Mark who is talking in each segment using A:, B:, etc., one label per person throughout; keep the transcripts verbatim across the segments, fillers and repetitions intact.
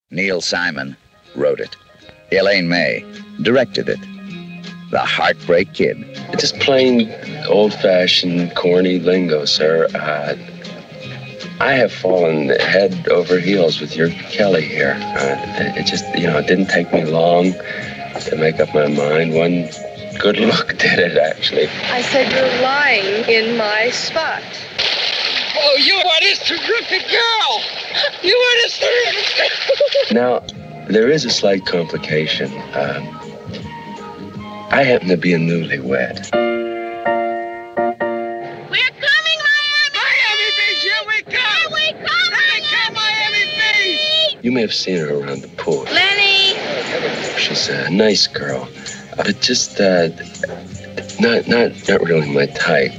A: Neil Simon wrote it. Elaine May directed it. The Heartbreak Kid.
B: It's just plain old-fashioned, corny lingo, sir. Uh, I have fallen head over heels with your Kelly here. Uh, it just, you know, it didn't take me long to make up my mind. One good look did it, actually.
C: I said you're lying in my spot.
D: Oh, you are this terrific girl! You are this terrific girl!
B: Now, there is a slight complication. Um, I happen to be a newlywed.
E: We're coming, Miami!
D: Miami Beach, here we come!
E: Here we come,
D: Here we come, Miami Beach!
B: You may have seen her around the pool.
E: Lenny!
B: She's a nice girl, but just uh, not not not really my type.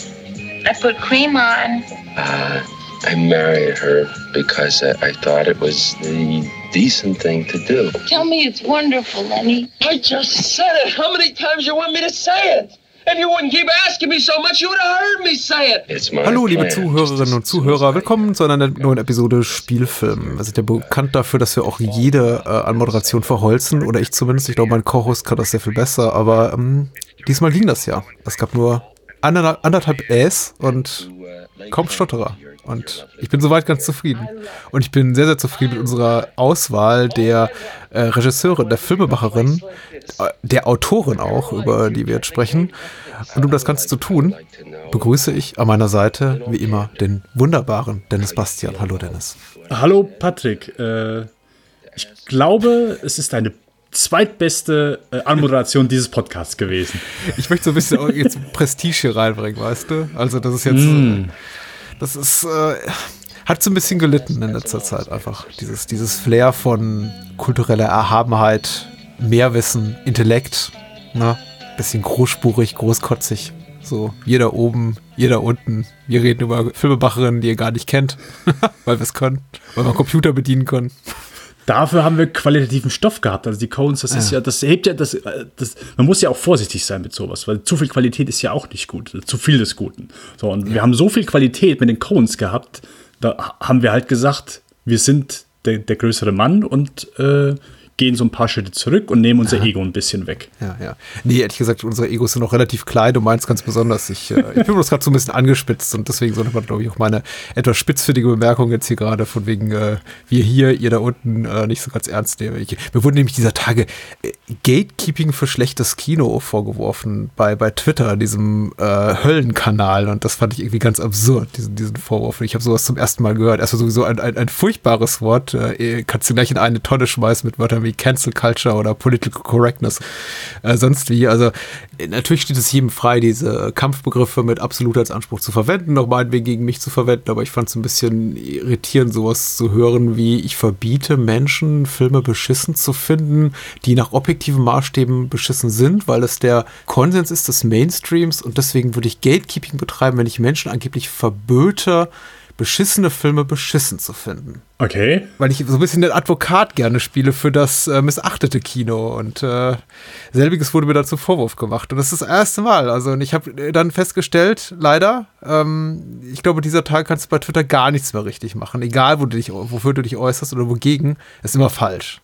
E: I put cream on.
B: Uh, I married her because I, I thought it was the decent thing to do.
E: Tell me it's wonderful, Lenny.
D: I just said it. How many times you want me to say it? If you wouldn't keep asking me so much, you would have heard me say it.
B: It's my
F: Hallo, liebe
B: plan.
F: Zuhörerinnen und Zuhörer, willkommen zu einer neuen Episode Spielfilm. Wir sind ja bekannt dafür, dass wir auch jede äh, Anmoderation verholzen, oder ich zumindest. Ich glaube, mein Co-Host kann das sehr viel besser, aber ähm, diesmal ging das ja. Es gab nur anderthalb, anderthalb Äs und kaum Stotterer. Und ich bin soweit ganz zufrieden. Und ich bin sehr, sehr zufrieden mit unserer Auswahl der äh, Regisseurin, der Filmemacherin, äh, der Autorin auch, über die wir jetzt sprechen. Und um das Ganze zu tun, begrüße ich an meiner Seite, wie immer, den wunderbaren Dennis Bastian. Hallo, Dennis.
G: Hallo, Patrick. Äh, ich glaube, es ist eine zweitbeste äh, Anmoderation dieses Podcasts gewesen.
F: Ich möchte so ein bisschen auch jetzt Prestige hier reinbringen, weißt du? Also das ist jetzt, mm. das ist, äh, hat so ein bisschen gelitten in letzter Zeit einfach. Dieses, dieses Flair von kultureller Erhabenheit, Mehrwissen, Intellekt, ne? Bisschen großspurig, großkotzig. So, jeder oben, jeder unten. Wir reden über Filmemacherinnen, die ihr gar nicht kennt, weil wir es können, weil wir Computer bedienen können.
G: Dafür haben wir qualitativen Stoff gehabt. Also die Coens, das ist ja, das hebt ja, das, das, man muss ja auch vorsichtig sein mit sowas, weil zu viel Qualität ist ja auch nicht gut. Zu viel des Guten. So, und ja. Wir haben so viel Qualität mit den Coens gehabt, da haben wir halt gesagt, wir sind der, der größere Mann und äh, gehen so ein paar Schritte zurück und nehmen unser Aha. Ego ein bisschen weg.
F: Ja, ja. Nee, ehrlich gesagt, unsere Egos sind noch relativ klein. Du meinst ganz besonders. Ich, äh, ich bin bloß gerade so ein bisschen angespitzt und deswegen sollte man, glaube ich, auch meine etwas spitzfindige Bemerkung jetzt hier gerade von wegen äh, wir hier, ihr da unten äh, nicht so ganz ernst nehmen. Ich, mir wurde nämlich dieser Tage äh, Gatekeeping für schlechtes Kino vorgeworfen bei, bei Twitter, diesem äh, Höllenkanal, und das fand ich irgendwie ganz absurd, diesen, diesen Vorwurf. Ich habe sowas zum ersten Mal gehört. Erstmal sowieso ein, ein, ein furchtbares Wort. Äh, kannst du gleich in eine Tonne schmeißen mit Wörtern wie Cancel Culture oder Political Correctness, äh, sonst wie. Also äh, natürlich steht es jedem frei, diese Kampfbegriffe mit Absolutheitsanspruch zu verwenden, auch meinetwegen gegen mich zu verwenden, aber ich fand es ein bisschen irritierend, sowas zu hören wie, ich verbiete Menschen, Filme beschissen zu finden, die nach objektiven Maßstäben beschissen sind, weil es der Konsens ist des Mainstreams, und deswegen würde ich Gatekeeping betreiben, wenn ich Menschen angeblich verböte, beschissene Filme beschissen zu finden.
G: Okay.
F: Weil ich so ein bisschen den Advokat gerne spiele für das äh, missachtete Kino, und äh, selbiges wurde mir dazu Vorwurf gemacht. Und das ist das erste Mal. Also, und ich habe dann festgestellt, leider, ähm, ich glaube, dieser Tag kannst du bei Twitter gar nichts mehr richtig machen. Egal, wo du dich, wofür du dich äußerst oder wogegen, ist immer falsch.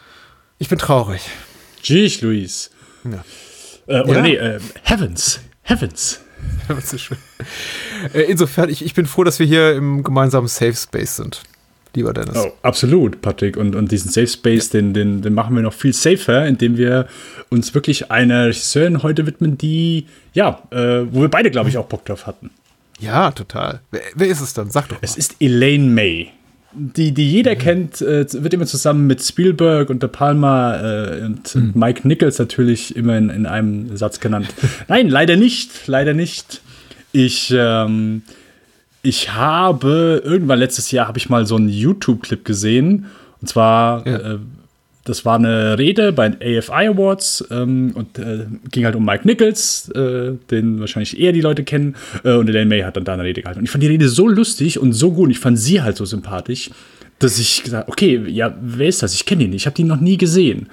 F: Ich bin traurig.
G: Tschüss, Luis.
F: Ja.
G: Äh, oder
F: ja.
G: nee, äh, Heavens. Heavens.
F: Das ist schön. Insofern, ich, ich bin froh, dass wir hier im gemeinsamen Safe Space sind, lieber Dennis.
G: Oh, absolut, Patrick. Und, und diesen Safe Space, ja. den, den, den machen wir noch viel safer, indem wir uns wirklich einer Regisseurin heute widmen, die, ja, äh, wo wir beide, glaube ich, auch Bock drauf hatten.
F: Ja, total. Wer, wer ist es dann? Sag doch mal.
G: Es ist Elaine May. Die, die jeder mhm. kennt, äh, wird immer zusammen mit Spielberg und De Palma äh, und, mhm. und Mike Nichols natürlich immer in, in einem Satz genannt. Nein, leider nicht, leider nicht. Ich, ähm, ich habe, irgendwann letztes Jahr habe ich mal so einen YouTube-Clip gesehen. Und zwar, ja. äh, das war eine Rede bei den A F I Awards ähm, und äh, ging halt um Mike Nichols, äh, den wahrscheinlich eher die Leute kennen. Äh, und Elaine May hat dann da eine Rede gehalten. Und ich fand die Rede so lustig und so gut. Und ich fand sie halt so sympathisch, dass ich gesagt habe, okay, ja, wer ist das? Ich kenne die nicht. Ich habe die noch nie gesehen.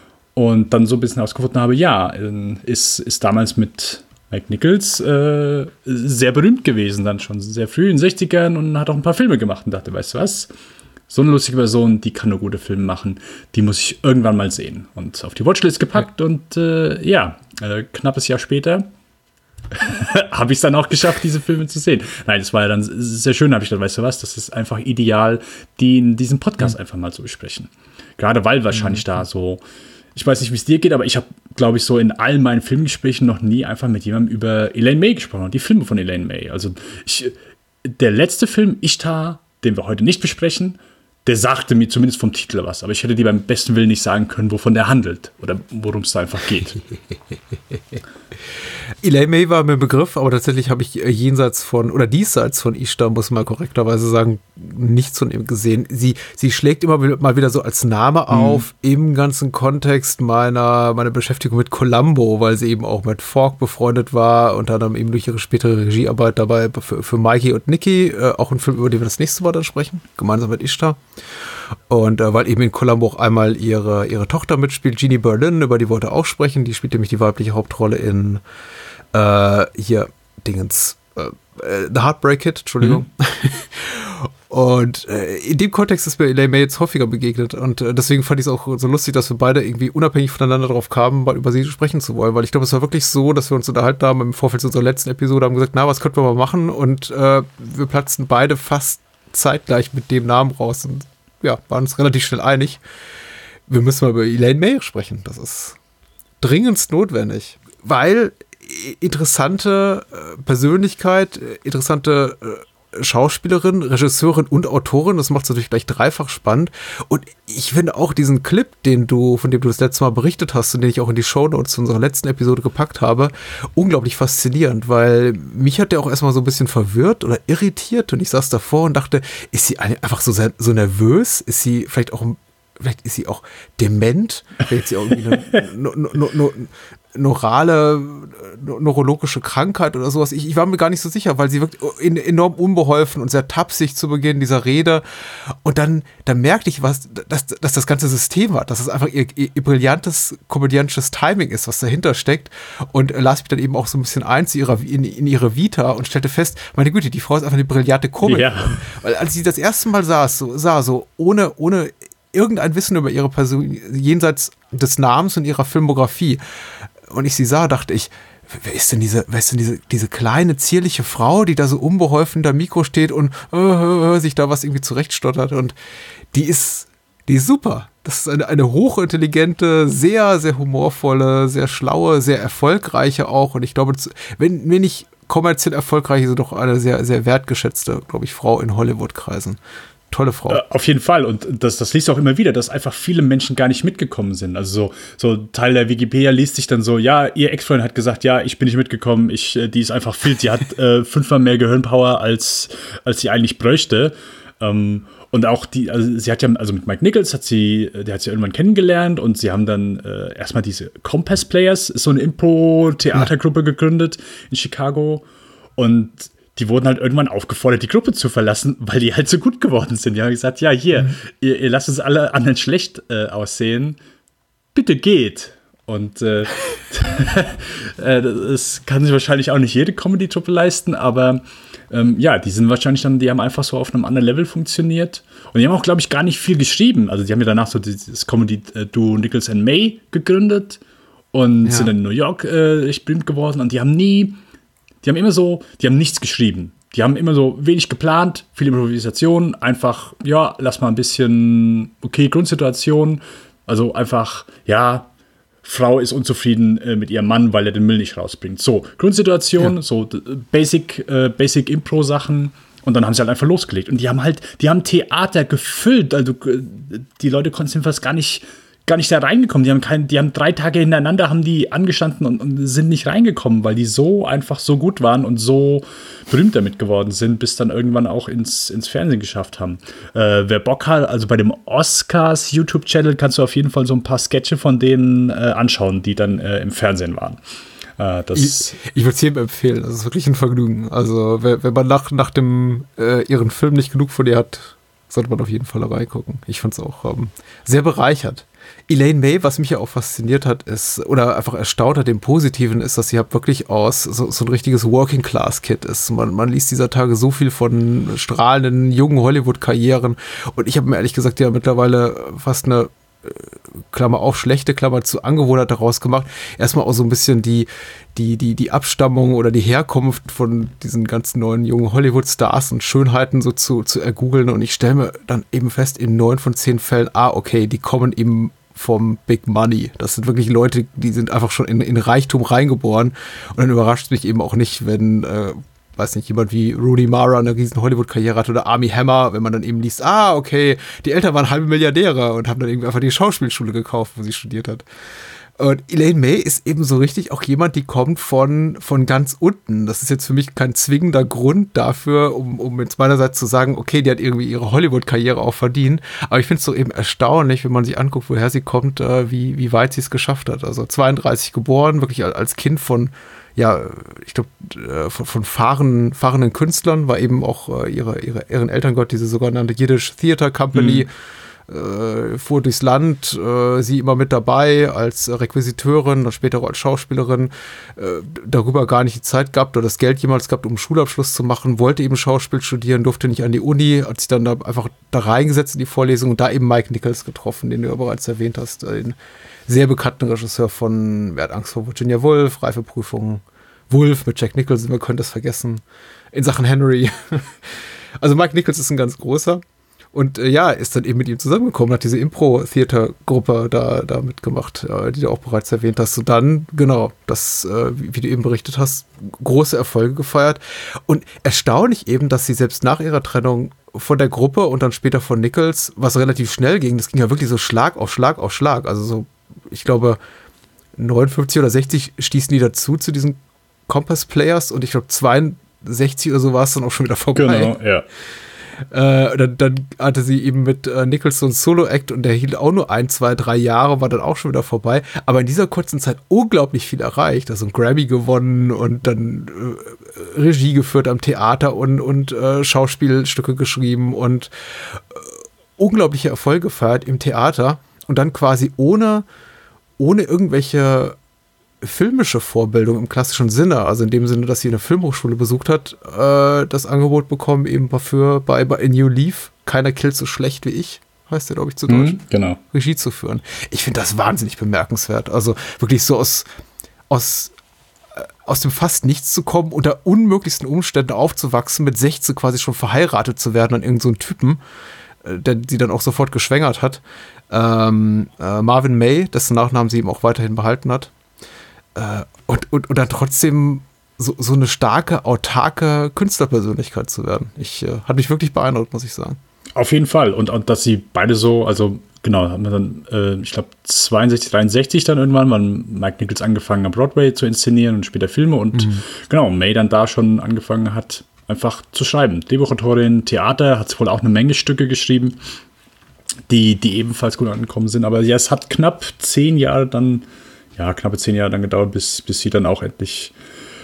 G: Und dann so ein bisschen herausgefunden habe, ja, ist, ist damals mit Mike Nichols äh, sehr berühmt gewesen, dann schon sehr früh in den sechzigern, und hat auch ein paar Filme gemacht und dachte, weißt du was? So eine lustige Person, die kann nur gute Filme machen. Die muss ich irgendwann mal sehen. Und auf die Watchlist gepackt. Ja. Und äh, ja, äh, knappes Jahr später habe ich es dann auch geschafft, diese Filme zu sehen. Nein, das war ja dann sehr schön. Da habe ich gedacht, weißt du was, das ist einfach ideal, die in diesem Podcast mhm. einfach mal zu besprechen. Gerade weil wahrscheinlich mhm. da so, ich weiß nicht, wie es dir geht, aber ich habe, glaube ich, so in allen meinen Filmgesprächen noch nie einfach mit jemandem über Elaine May gesprochen und die Filme von Elaine May. Also ich, der letzte Film, Ishtar, den wir heute nicht besprechen, der sagte mir zumindest vom Titel was, aber ich hätte dir beim besten Willen nicht sagen können, wovon der handelt oder worum es da einfach geht.
F: Elaine May war mir ein Begriff, aber tatsächlich habe ich jenseits von, oder diesseits von Ishtar, muss man korrekterweise sagen, nichts von ihm gesehen. Sie, sie schlägt immer mal wieder so als Name auf, mhm. im ganzen Kontext meiner, meiner Beschäftigung mit Columbo, weil sie eben auch mit Falk befreundet war, unter anderem eben durch ihre spätere Regiearbeit dabei für, für Mikey und Nicky, äh, auch ein Film, über den wir das nächste Mal dann sprechen, gemeinsam mit Ishtar. Und äh, weil eben in Columbo auch einmal ihre, ihre Tochter mitspielt, Jeannie Berlin, über die wollte er auch sprechen, die spielt nämlich die weibliche Hauptrolle in äh, hier, Dingens, äh, The Heartbreak Kid, Entschuldigung. Mhm. Und äh, in dem Kontext ist mir Elaine May jetzt häufiger begegnet und äh, deswegen fand ich es auch so lustig, dass wir beide irgendwie unabhängig voneinander drauf kamen, mal über sie sprechen zu wollen, weil ich glaube, es war wirklich so, dass wir uns unterhalten haben im Vorfeld zu unserer letzten Episode, haben gesagt, na, was könnten wir mal machen, und äh, wir platzten beide fast zeitgleich mit dem Namen raus und ja, waren uns relativ schnell einig. Wir müssen mal über Elaine May sprechen. Das ist dringendst notwendig, weil interessante Persönlichkeit, interessante Schauspielerin, Regisseurin und Autorin, das macht es natürlich gleich dreifach spannend. Und ich finde auch diesen Clip, den du, von dem du das letzte Mal berichtet hast und den ich auch in die Shownotes zu unserer letzten Episode gepackt habe, unglaublich faszinierend, weil mich hat der auch erstmal so ein bisschen verwirrt oder irritiert und ich saß davor und dachte, ist sie einfach so, sehr, so nervös? Ist sie vielleicht auch, vielleicht ist sie auch dement? Vielleicht ist sie auch irgendwie eine no, no, no, neurale, neurologische Krankheit oder sowas. Ich, ich war mir gar nicht so sicher, weil sie wirkt in, enorm unbeholfen und sehr tapsig zu Beginn dieser Rede. Und dann, dann merkte ich, was, dass, dass das ganze System hat, dass es einfach ihr, ihr, ihr brillantes komödiantisches Timing ist, was dahinter steckt. Und las mich dann eben auch so ein bisschen ein zu ihrer, in, in ihre Vita und stellte fest, meine Güte, die Frau ist einfach eine brillante Komikerin. Ja. Weil als ich das erste Mal saß, so, sah, so ohne, ohne irgendein Wissen über ihre Person, jenseits des Namens und ihrer Filmografie, und ich sie sah, dachte ich, wer ist denn diese, wer ist denn diese, diese kleine, zierliche Frau, die da so unbeholfen da Mikro steht und äh, äh, sich da was irgendwie zurechtstottert, und die ist, die ist super. Das ist eine, eine hochintelligente, sehr, sehr humorvolle, sehr schlaue, sehr erfolgreiche auch, und ich glaube, wenn, wenn nicht kommerziell erfolgreich, ist doch eine sehr, sehr wertgeschätzte, glaube ich, Frau in Hollywood-Kreisen. Tolle Frau.
G: Äh, auf jeden Fall. Und das, das liest auch immer wieder, dass einfach viele Menschen gar nicht mitgekommen sind. Also so, so Teil der Wikipedia liest sich dann so, ja, ihr Ex-Freund hat gesagt, ja, ich bin nicht mitgekommen, ich, die ist einfach fit, die hat äh, fünfmal mehr Gehirnpower, als, als sie eigentlich bräuchte. Ähm, und auch die, also sie hat ja, also mit Mike Nichols hat sie, der hat sie irgendwann kennengelernt, und sie haben dann äh, erstmal diese Compass Players, so eine Impro-Theatergruppe gegründet in Chicago, und die wurden halt irgendwann aufgefordert, die Gruppe zu verlassen, weil die halt so gut geworden sind. Die haben gesagt, ja, hier, mhm. ihr, ihr lasst uns alle anderen schlecht äh, aussehen. Bitte geht. Und äh, das kann sich wahrscheinlich auch nicht jede Comedy-Truppe leisten, aber ähm, ja, die sind wahrscheinlich dann, die haben einfach so auf einem anderen Level funktioniert. Und die haben auch, glaube ich, gar nicht viel geschrieben. Also die haben ja danach so das Comedy-Duo Nichols and May gegründet und ja. sind dann in New York äh, recht berühmt geworden, und die haben nie Die haben immer so, die haben nichts geschrieben. Die haben immer so wenig geplant, viel Improvisation, einfach, ja, lass mal ein bisschen, okay, Grundsituation. Also einfach, ja, Frau ist unzufrieden äh, mit ihrem Mann, weil er den Müll nicht rausbringt. So, Grundsituation, ja. so Basic, äh, Basic Impro-Sachen. Und dann haben sie halt einfach losgelegt. Und die haben halt, die haben Theater gefüllt. Also die Leute konnten fast gar nicht gar nicht da reingekommen. Die haben kein, die haben drei Tage hintereinander haben die angestanden und, und sind nicht reingekommen, weil die so einfach so gut waren und so berühmt damit geworden sind, bis dann irgendwann auch ins, ins Fernsehen geschafft haben. Äh, wer Bock hat, also bei dem Oscars YouTube-Channel kannst du auf jeden Fall so ein paar Sketche von denen äh, anschauen, die dann äh, im Fernsehen waren. Äh, das
F: ich ich würde es jedem empfehlen. Das ist wirklich ein Vergnügen. Also wenn, wenn man nach, nach dem äh, ihren Film nicht genug von ihr hat, sollte man auf jeden Fall reingucken. Ich fand es auch ähm, sehr bereichert. Elaine May, was mich ja auch fasziniert hat, ist, oder einfach erstaunt hat, dem Positiven ist, dass sie halt wirklich aus so, so ein richtiges Working-Class-Kid ist. Man, man liest dieser Tage so viel von strahlenden, jungen Hollywood-Karrieren und ich habe mir ehrlich gesagt ja mittlerweile fast eine Klammer auf, schlechte Klammer zu Angewohnheit daraus gemacht. Erstmal auch so ein bisschen die, die, die, die Abstammung oder die Herkunft von diesen ganzen neuen jungen Hollywood-Stars und Schönheiten so zu, zu ergoogeln und ich stelle mir dann eben fest, in neun von zehn Fällen, ah, okay, die kommen eben vom Big Money. Das sind wirklich Leute, die sind einfach schon in, in Reichtum reingeboren und dann überrascht es mich eben auch nicht, wenn äh, weiß nicht, jemand wie Rooney Mara eine riesen Hollywood-Karriere hat oder Armie Hammer, wenn man dann eben liest, ah, okay, die Eltern waren halbe Milliardäre und haben dann irgendwie einfach die Schauspielschule gekauft, wo sie studiert hat. Und Elaine May ist eben so richtig auch jemand, die kommt von, von ganz unten. Das ist jetzt für mich kein zwingender Grund dafür, um, um jetzt meinerseits zu sagen, okay, die hat irgendwie ihre Hollywood-Karriere auch verdient. Aber ich finde es doch eben erstaunlich, wenn man sich anguckt, woher sie kommt, äh, wie, wie weit sie es geschafft hat. Also zweiunddreißig geboren, wirklich als Kind von ja, ich glaube, äh, von, von fahrenden, fahrenden Künstlern, war eben auch äh, ihre, ihre, ihren Elterngott, diese sogenannte Yiddish Theater Company, mhm. äh, fuhr durchs Land, äh, sie immer mit dabei als Requisiteurin, dann später auch als Schauspielerin, äh, darüber gar nicht die Zeit gehabt oder das Geld jemals gehabt, um einen Schulabschluss zu machen, wollte eben Schauspiel studieren, durfte nicht an die Uni, hat sich dann da einfach da reingesetzt in die Vorlesung und da eben Mike Nichols getroffen, den du ja bereits erwähnt hast, äh, den sehr bekannten Regisseur von Wer hat Angst vor Virginia Woolf, Reifeprüfung Wolf mit Jack Nicholson, wir können das vergessen, in Sachen Henry. Also Mike Nichols ist ein ganz großer und äh, ja, ist dann eben mit ihm zusammengekommen, hat diese Impro-Theater-Gruppe da, da mitgemacht, äh, die du auch bereits erwähnt hast. Und dann, genau, das, äh, wie, wie du eben berichtet hast, große Erfolge gefeiert. Und erstaunlich eben, dass sie selbst nach ihrer Trennung von der Gruppe und dann später von Nichols, was relativ schnell ging, das ging ja wirklich so Schlag auf Schlag auf Schlag. Also so, ich glaube, neunundfünfzig oder sechzig stießen die dazu zu diesen Compass Players und ich glaube zweiundsechzig oder so war es dann auch schon wieder vorbei.
G: Genau, ja.
F: Äh, dann, dann hatte sie eben mit äh, Nichols so ein Solo-Act und der hielt auch nur ein, zwei, drei Jahre, war dann auch schon wieder vorbei. Aber in dieser kurzen Zeit unglaublich viel erreicht. Also einen Grammy gewonnen und dann äh, Regie geführt am Theater und, und äh, Schauspielstücke geschrieben und äh, unglaubliche Erfolge gefeiert im Theater und dann quasi ohne, ohne irgendwelche filmische Vorbildung im klassischen Sinne, also in dem Sinne, dass sie eine Filmhochschule besucht hat, äh, das Angebot bekommen, eben dafür bei, bei A New Leaf, Keiner killt so schlecht wie ich, heißt der, glaube ich, zu Deutsch,
G: mhm, genau.
F: Regie zu führen. Ich finde das wahnsinnig bemerkenswert. Also wirklich so aus, aus, äh, aus dem fast nichts zu kommen, unter unmöglichsten Umständen aufzuwachsen, mit sechzehn quasi schon verheiratet zu werden an irgendeinen so Typen, äh, der sie dann auch sofort geschwängert hat. Ähm, äh, Marvin May, dessen Nachnamen sie eben auch weiterhin behalten hat. Äh, und, und, und dann trotzdem so, so eine starke, autarke Künstlerpersönlichkeit zu werden. Ich äh, hat mich wirklich beeindruckt, muss ich sagen.
G: Auf jeden Fall. Und, und dass sie beide so, also genau, haben wir dann, äh, ich glaube, zweiundsechzig, dreiundsechzig dann irgendwann, wann Mike Nichols angefangen hat, Broadway zu inszenieren und später Filme. Und mhm. genau, May dann da schon angefangen hat, einfach zu schreiben. Drehbuchautorin, Theater, hat wohl auch eine Menge Stücke geschrieben, die, die ebenfalls gut angekommen sind. Aber ja, es hat knapp zehn Jahre dann ja, knappe zehn Jahre dann gedauert, bis, bis sie dann auch endlich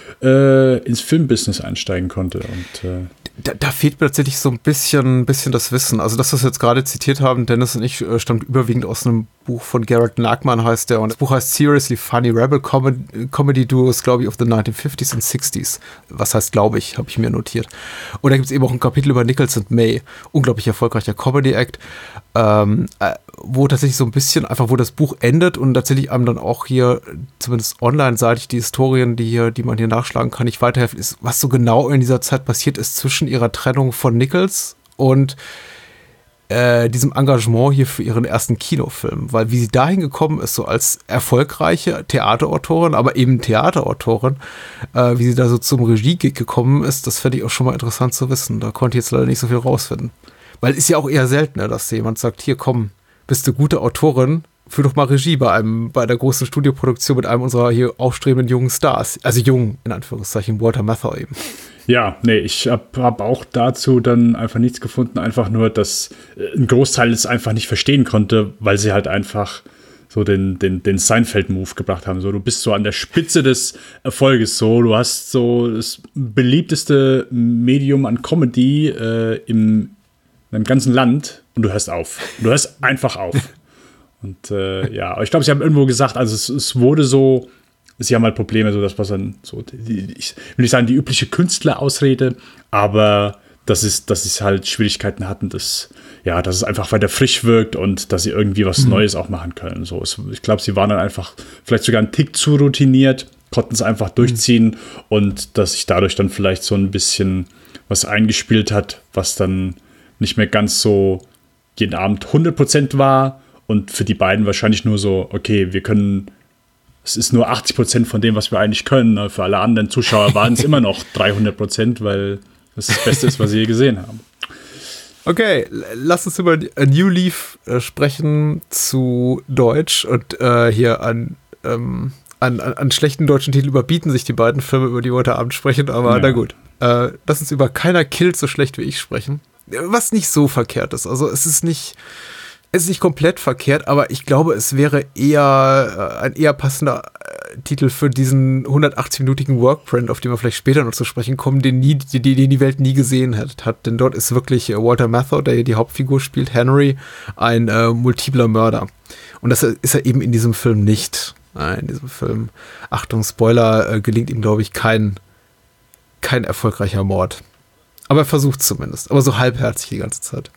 G: äh, ins Filmbusiness einsteigen konnte. Und, äh
F: da, da fehlt mir tatsächlich so ein bisschen, bisschen das Wissen. Also das, was wir jetzt gerade zitiert haben, Dennis und ich, äh, stammt überwiegend aus einem Buch von Garrett Nachman, heißt der. Und das Buch heißt Seriously Funny Rebel Com- Comedy Duos, glaube ich, of the nineteen fifties and sixties. Was heißt, glaube ich, habe ich mir notiert. Und da gibt es eben auch ein Kapitel über Nichols und May. Unglaublich erfolgreicher Comedy-Act. Ähm, äh, wo tatsächlich so ein bisschen einfach, wo das Buch endet und tatsächlich einem dann auch hier, zumindest online-seitig, die Historien, die hier, die man hier nachschlagen kann, nicht weiterhelfen, ist, was so genau in dieser Zeit passiert ist zwischen ihrer Trennung von Nichols und äh, diesem Engagement hier für ihren ersten Kinofilm. Weil wie sie dahin gekommen ist, so als erfolgreiche Theaterautorin, aber eben Theaterautorin, äh, wie sie da so zum Regie-Gig gekommen ist, das fände ich auch schon mal interessant zu wissen. Da konnte ich jetzt leider nicht so viel rausfinden. Weil ist ja auch eher seltener, dass jemand sagt, hier komm, bist du gute Autorin, führ doch mal Regie bei einem, bei der großen Studioproduktion mit einem unserer hier aufstrebenden jungen Stars. Also jung, in Anführungszeichen, Walter Matthau eben.
G: Ja, nee, ich habe hab auch dazu dann einfach nichts gefunden, einfach nur, dass ein Großteil es einfach nicht verstehen konnte, weil sie halt einfach so den, den, den Seinfeld-Move gebracht haben. So, du bist so an der Spitze des Erfolges, so, du hast so das beliebteste Medium an Comedy äh, im in einem ganzen Land und du hörst auf. Du hörst einfach auf. Und äh, ja, aber ich glaube, sie haben irgendwo gesagt, also es, es wurde so, sie haben halt Probleme, so das was dann so, die, ich will nicht sagen die übliche Künstlerausrede, aber dass es, dass sie halt Schwierigkeiten hatten, dass, ja, dass es einfach weiter frisch wirkt und dass sie irgendwie was mhm. Neues auch machen können. So, es, ich glaube, sie waren dann einfach vielleicht sogar einen Tick zu routiniert, konnten es einfach durchziehen mhm. und dass sich dadurch dann vielleicht so ein bisschen was eingespielt hat, was dann nicht mehr ganz so jeden Abend hundert Prozent war und für die beiden wahrscheinlich nur so, okay, wir können, es ist nur achtzig Prozent von dem, was wir eigentlich können. Für alle anderen Zuschauer waren es immer noch dreihundert Prozent, weil das das Beste ist, was sie je gesehen haben.
F: Okay, lass uns über A New Leaf äh, sprechen zu Deutsch und äh, hier an, ähm, an, an, an schlechten deutschen Titel überbieten sich die beiden Filme, über die wir heute Abend sprechen, aber ja. Na gut. Äh, lass uns über Keiner killt so schlecht wie ich sprechen. Was nicht so verkehrt ist. Also es ist nicht, es ist nicht komplett verkehrt, aber ich glaube, es wäre eher äh, ein eher passender äh, Titel für diesen hundertachtzig-minütigen Workprint, auf den wir vielleicht später noch zu sprechen kommen, den, nie, den, den die Welt nie gesehen hat, hat. Denn dort ist wirklich äh, Walter Matthau, der hier die Hauptfigur spielt, Henry, ein äh, multipler Mörder. Und das ist er eben in diesem Film nicht. Äh, in diesem Film, Achtung, Spoiler, äh, gelingt ihm, glaube ich, kein, kein erfolgreicher Mord. Aber er versucht zumindest. Aber so halbherzig die ganze Zeit.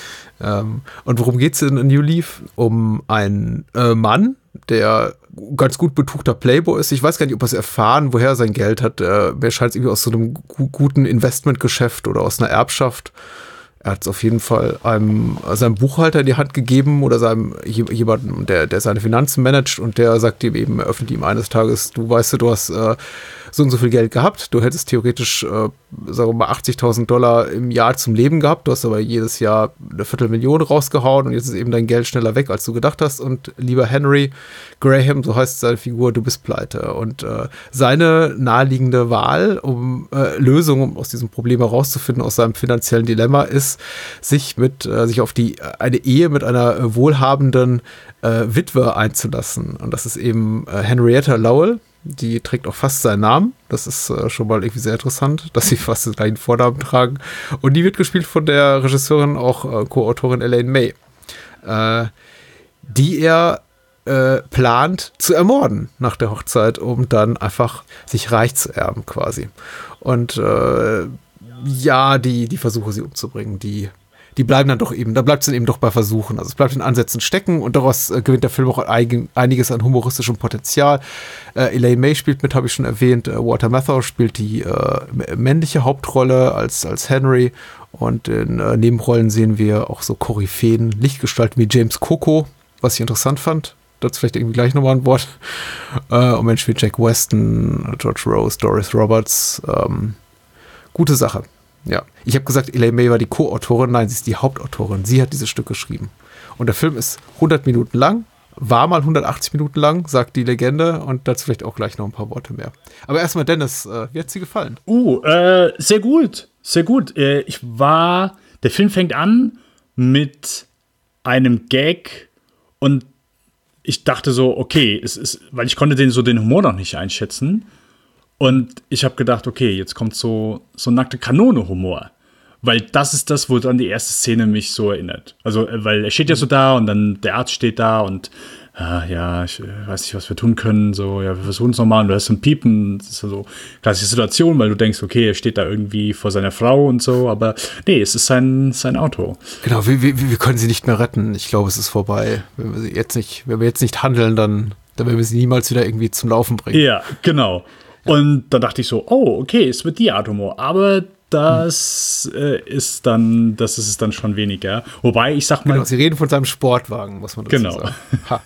F: Ähm, und worum geht es in A New Leaf? Um einen äh, Mann, der ganz gut betuchter Playboy ist. Ich weiß gar nicht, ob er es erfahren, woher er sein Geld hat. Äh, mir scheint es irgendwie aus so einem gu- guten Investmentgeschäft oder aus einer Erbschaft. Er hat es auf jeden Fall einem, seinem Buchhalter in die Hand gegeben oder seinem jemandem, der, der seine Finanzen managt und der sagt ihm eben, eröffnet ihm eines Tages, du weißt, du hast äh, so und so viel Geld gehabt, du hättest theoretisch, äh, sagen wir mal, achtzigtausend Dollar im Jahr zum Leben gehabt, du hast aber jedes Jahr eine Viertelmillion rausgehauen und jetzt ist eben dein Geld schneller weg, als du gedacht hast und lieber Henry Graham, so heißt seine Figur, du bist pleite. Und äh, seine naheliegende Wahl, um äh, Lösungen, um aus diesem Problem herauszufinden, aus seinem finanziellen Dilemma, ist, sich mit, äh, sich auf die, eine Ehe mit einer äh, wohlhabenden äh, Witwe einzulassen. Und das ist eben äh, Henrietta Lowell. Die trägt auch fast seinen Namen. Das ist äh, schon mal irgendwie sehr interessant, dass sie fast den gleichen Vornamen tragen. Und die wird gespielt von der Regisseurin, auch äh, Co-Autorin Elaine May, äh, die er äh, plant zu ermorden nach der Hochzeit, um dann einfach sich reich zu erben quasi. Und äh, ja, die, die Versuche, sie umzubringen, die die bleiben dann doch eben, da bleibt es dann eben doch bei Versuchen. Also es bleibt in Ansätzen stecken und daraus äh, gewinnt der Film auch ein, einiges an humoristischem Potenzial. Äh, Elaine May spielt mit, habe ich schon erwähnt. Äh, Walter Matthau spielt die äh, männliche Hauptrolle als, als Henry. Und in äh, Nebenrollen sehen wir auch so Koryphäen, Lichtgestalten wie James Coco, was ich interessant fand. Dazu vielleicht irgendwie gleich nochmal ein Wort. Äh, und Menschen wie Jack Weston, George Rose, Doris Roberts. Ähm, gute Sache. Ja, ich habe gesagt, Elaine May war die Co-Autorin. Nein, sie ist die Hauptautorin. Sie hat dieses Stück geschrieben. Und der Film ist hundert Minuten lang, war mal hundertachtzig Minuten lang, sagt die Legende. Und dazu vielleicht auch gleich noch ein paar Worte mehr. Aber erstmal, Dennis, äh, wie hat sie gefallen?
G: Uh, äh, sehr gut. Sehr gut. Äh, ich war, der Film fängt an mit einem Gag und ich dachte so, okay, es ist, weil ich konnte den so den Humor noch nicht einschätzen. Und ich habe gedacht, okay, jetzt kommt so, so nackte Kanone-Humor. Weil das ist das, woran die erste Szene mich so erinnert. Also, weil er steht ja so da und dann der Arzt steht da und ah, ja, ich weiß nicht, was wir tun können. So, ja, wir versuchen es nochmal und du hörst so ein Piepen. Das ist so klassische Situation, weil du denkst, okay, er steht da irgendwie vor seiner Frau und so. Aber nee, es ist sein, sein Auto.
F: Genau, wir, wir, wir können sie nicht mehr retten. Ich glaube, es ist vorbei. Wenn wir, sie jetzt nicht, wenn wir jetzt nicht handeln, dann, dann werden wir sie niemals wieder irgendwie zum Laufen bringen.
G: Ja, genau. Und dann dachte ich so, oh, okay, es wird die Art Humor. Aber das hm. äh, ist dann, das ist es dann schon weniger. Wobei, ich sag mal.
F: Genau, sie reden von seinem Sportwagen, muss man dazu
G: genau.
F: sagen. Ha.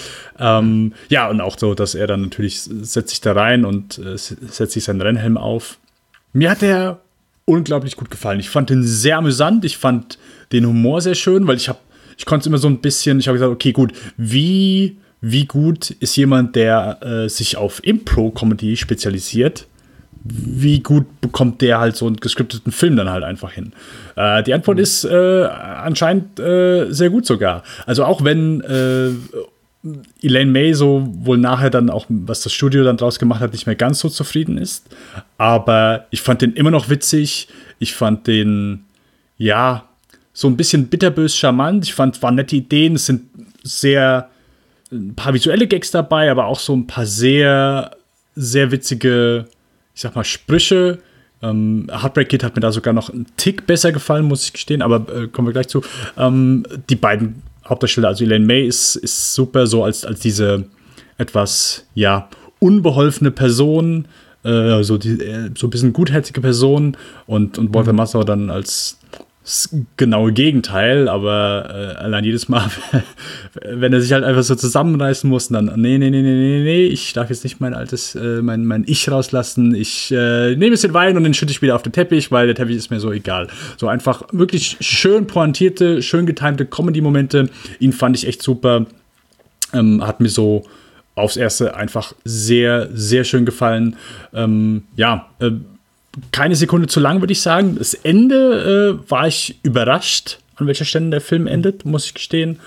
G: ähm, ja, und auch so, dass er dann natürlich setzt sich da rein und äh, setzt sich seinen Rennhelm auf. Mir hat der unglaublich gut gefallen. Ich fand den sehr amüsant. Ich fand den Humor sehr schön, weil ich habe, ich konnte es immer so ein bisschen, ich habe gesagt, okay, gut, wie. Wie gut ist jemand, der äh, sich auf Impro-Comedy spezialisiert, wie gut bekommt der halt so einen gescripteten Film dann halt einfach hin? Äh, die Antwort mhm. ist äh, anscheinend äh, sehr gut sogar. Also auch wenn äh, Elaine May so wohl nachher dann auch, was das Studio dann draus gemacht hat, nicht mehr ganz so zufrieden ist. Aber ich fand den immer noch witzig. Ich fand den, ja, so ein bisschen bitterbös charmant. Ich fand, waren nette Ideen. Es sind sehr, ein paar visuelle Gags dabei, aber auch so ein paar sehr, sehr witzige, ich sag mal, Sprüche. Ähm, Heartbreak Kid hat mir da sogar noch einen Tick besser gefallen, muss ich gestehen, aber äh, kommen wir gleich zu. Ähm, die beiden Hauptdarsteller, also Elaine May ist, ist super, so als, als diese etwas, ja, unbeholfene Person, äh, so, die, äh, so ein bisschen gutherzige Person und, und Walter Matthau dann als das genaue Gegenteil, aber äh, allein jedes Mal, wenn er sich halt einfach so zusammenreißen muss, dann, nee, nee, nee, nee, nee, nee, ich darf jetzt nicht mein altes, äh, mein, mein Ich rauslassen, ich äh, nehme ein bisschen Wein und den schütte ich wieder auf den Teppich, weil der Teppich ist mir so egal. So einfach wirklich schön pointierte, schön getimte Comedy-Momente, ihn fand ich echt super, ähm, hat mir so aufs Erste einfach sehr, sehr schön gefallen. Ähm, ja, äh, keine Sekunde zu lang, würde ich sagen. Das Ende äh, war ich überrascht, an welcher Stelle der Film endet, muss ich gestehen.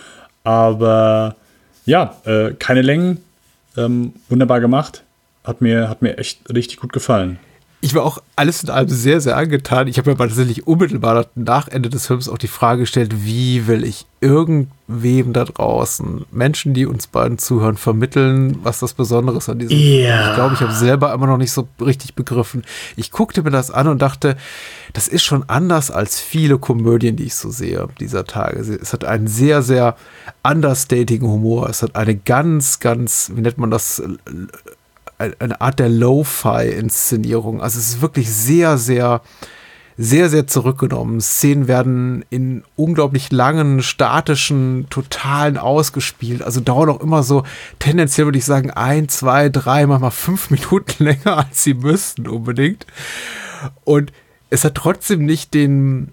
G: Aber ja, äh, keine Längen. Ähm, wunderbar gemacht. Hat mir, hat mir echt richtig gut gefallen.
F: Ich war auch alles in allem sehr, sehr angetan. Ich habe mir aber tatsächlich unmittelbar nach Ende des Films auch die Frage gestellt, wie will ich irgendwem da draußen, Menschen, die uns beiden zuhören, vermitteln, was das Besondere ist an diesem Film.
G: Ja.
F: Ich glaube, ich habe selber immer noch nicht so richtig begriffen. Ich guckte mir das an und dachte, das ist schon anders als viele Komödien, die ich so sehe dieser Tage. Es hat einen sehr, sehr understatigen Humor. Es hat eine ganz, ganz, wie nennt man das, eine Art der Lo-Fi-Inszenierung. Also es ist wirklich sehr, sehr, sehr, sehr zurückgenommen. Szenen werden in unglaublich langen, statischen, totalen ausgespielt. Also dauern auch immer so, tendenziell würde ich sagen, ein, zwei, drei, manchmal fünf Minuten länger, als sie müssten unbedingt. Und es hat trotzdem nicht den,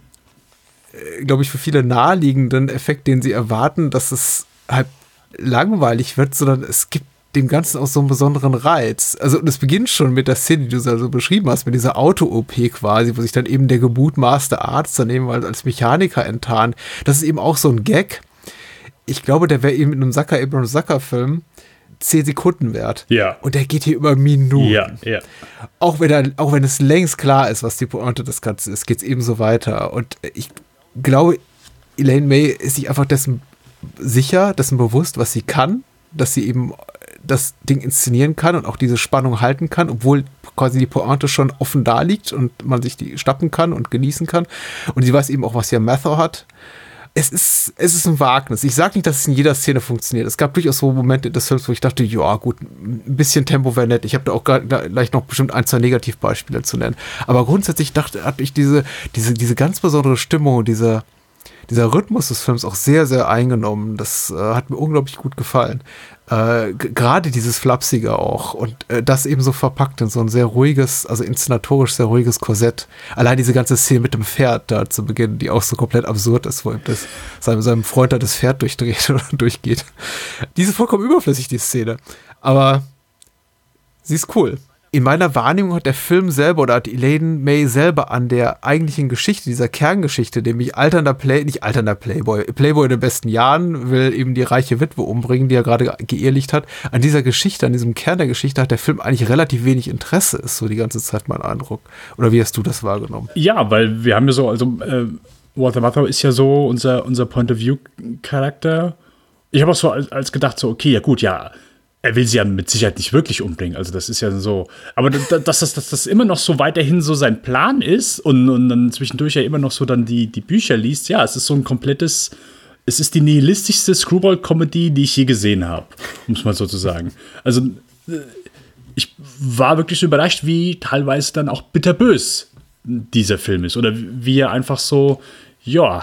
F: glaube ich, für viele naheliegenden Effekt, den sie erwarten, dass es halt langweilig wird, sondern es gibt dem Ganzen auch so einen besonderen Reiz. Also das beginnt schon mit der Szene, die du so beschrieben hast, mit dieser Auto-O P quasi, wo sich dann eben der gemutmaßte Arzt daneben als Mechaniker enttarnt. Das ist eben auch so ein Gag. Ich glaube, der wäre eben in einem Zucker Abrams Zucker-Film zehn Sekunden wert.
G: Ja.
F: Und der geht hier über Minuten.
G: Ja, ja.
F: Auch wenn, er, auch wenn es längst klar ist, was die Pointe des Ganzen ist, geht es eben so weiter. Und ich glaube, Elaine May ist sich einfach dessen sicher, dessen bewusst, was sie kann, dass sie eben das Ding inszenieren kann und auch diese Spannung halten kann, obwohl quasi die Pointe schon offen da liegt und man sich die schnappen kann und genießen kann. Und sie weiß eben auch, was hier Matthau hat. Es ist, es ist ein Wagnis. Ich sage nicht, dass es in jeder Szene funktioniert. Es gab durchaus so Momente des Films, wo ich dachte, ja gut, ein bisschen Tempo wäre nett. Ich habe da auch gleich noch bestimmt ein, zwei Negativbeispiele zu nennen. Aber grundsätzlich dachte, hatte ich diese, diese, diese ganz besondere Stimmung, diese Dieser Rhythmus des Films auch sehr, sehr eingenommen. Das äh, hat mir unglaublich gut gefallen. Äh, g- Gerade dieses Flapsige auch. Und äh, das eben so verpackt in so ein sehr ruhiges, also inszenatorisch sehr ruhiges Korsett. Allein diese ganze Szene mit dem Pferd da zu Beginn, die auch so komplett absurd ist, wo ihm das, seinem, seinem Freund da das Pferd durchdreht oder durchgeht. Die ist vollkommen überflüssig, die Szene. Aber sie ist cool. In meiner Wahrnehmung hat der Film selber oder hat Elaine May selber an der eigentlichen Geschichte, dieser Kerngeschichte, nämlich alternder Play, nicht alternder Playboy, Playboy in den besten Jahren will eben die reiche Witwe umbringen, die er gerade geehelicht hat. An dieser Geschichte, an diesem Kern der Geschichte hat der Film eigentlich relativ wenig Interesse, ist so die ganze Zeit mein Eindruck. Oder wie hast du das wahrgenommen?
G: Ja, weil wir haben ja so, also äh, Walter Matthau ist ja so unser, unser Point-of-View-Charakter. Ich habe auch so als, als gedacht, so, okay, ja gut, ja, er will sie ja mit Sicherheit nicht wirklich umbringen. Also das ist ja so. Aber dass das, das, das, das immer noch so weiterhin so sein Plan ist und, und dann zwischendurch ja immer noch so dann die, die Bücher liest, ja, es ist so ein komplettes, es ist die nihilistischste Screwball-Comedy, die ich je gesehen habe, um es mal so zu sagen. Also ich war wirklich so überrascht, wie teilweise dann auch bitterbös dieser Film ist. Oder wie er einfach so, ja,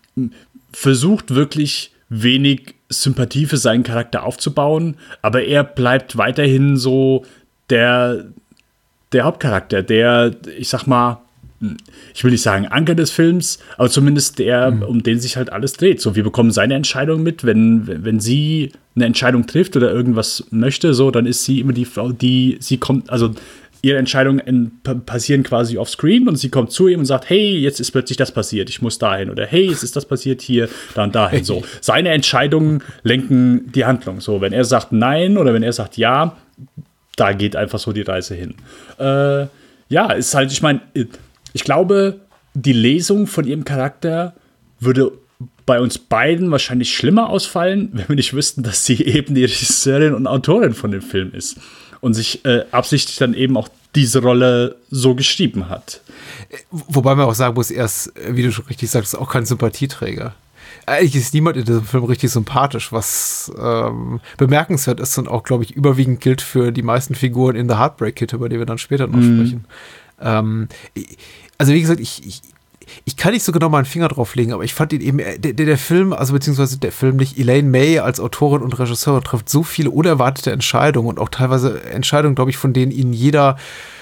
G: versucht wirklich wenig Sympathie für seinen Charakter aufzubauen, aber er bleibt weiterhin so der, der Hauptcharakter, der, ich sag mal, ich will nicht sagen Anker des Films, aber zumindest der, mhm. um den sich halt alles dreht. So, wir bekommen seine Entscheidung mit, wenn, wenn sie eine Entscheidung trifft oder irgendwas möchte, so, dann ist sie immer die Frau, die, sie kommt, also ihre Entscheidungen passieren quasi offscreen und sie kommt zu ihm und sagt, hey, jetzt ist plötzlich das passiert, ich muss dahin. Oder hey, jetzt ist das passiert hier, da und dahin. So, seine Entscheidungen lenken die Handlung. So, wenn er sagt nein oder wenn er sagt ja, da geht einfach so die Reise hin. Äh, ja, ist halt, ich meine, ich glaube, die Lesung von ihrem Charakter würde bei uns beiden wahrscheinlich schlimmer ausfallen, wenn wir nicht wüssten, dass sie eben die Regisseurin und Autorin von dem Film ist und sich äh, absichtlich dann eben auch diese Rolle so geschrieben hat.
F: Wobei man auch sagen muss, er ist, wie du schon richtig sagst, auch kein Sympathieträger. Eigentlich ist niemand in diesem Film richtig sympathisch, was ähm, bemerkenswert ist und auch, glaube ich, überwiegend gilt für die meisten Figuren in The Heartbreak Kid, über die wir dann später noch mm. sprechen. Ähm, also wie gesagt, ich, ich, ich kann nicht so genau meinen Finger drauf legen, aber ich fand ihn eben, der, der Film, also beziehungsweise der Film nicht, Elaine May als Autorin und Regisseurin trifft so viele unerwartete Entscheidungen und auch teilweise Entscheidungen, glaube ich, von denen ihnen jeder,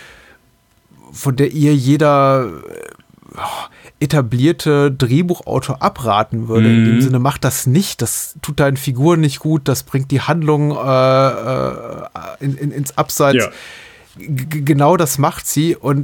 F: von der ihr jeder oh, etablierte Drehbuchautor abraten würde. Mhm. In dem Sinne, mach das nicht, das tut deinen Figuren nicht gut, das bringt die Handlung äh, äh, in, in, ins Abseits. Ja. G- genau das macht sie und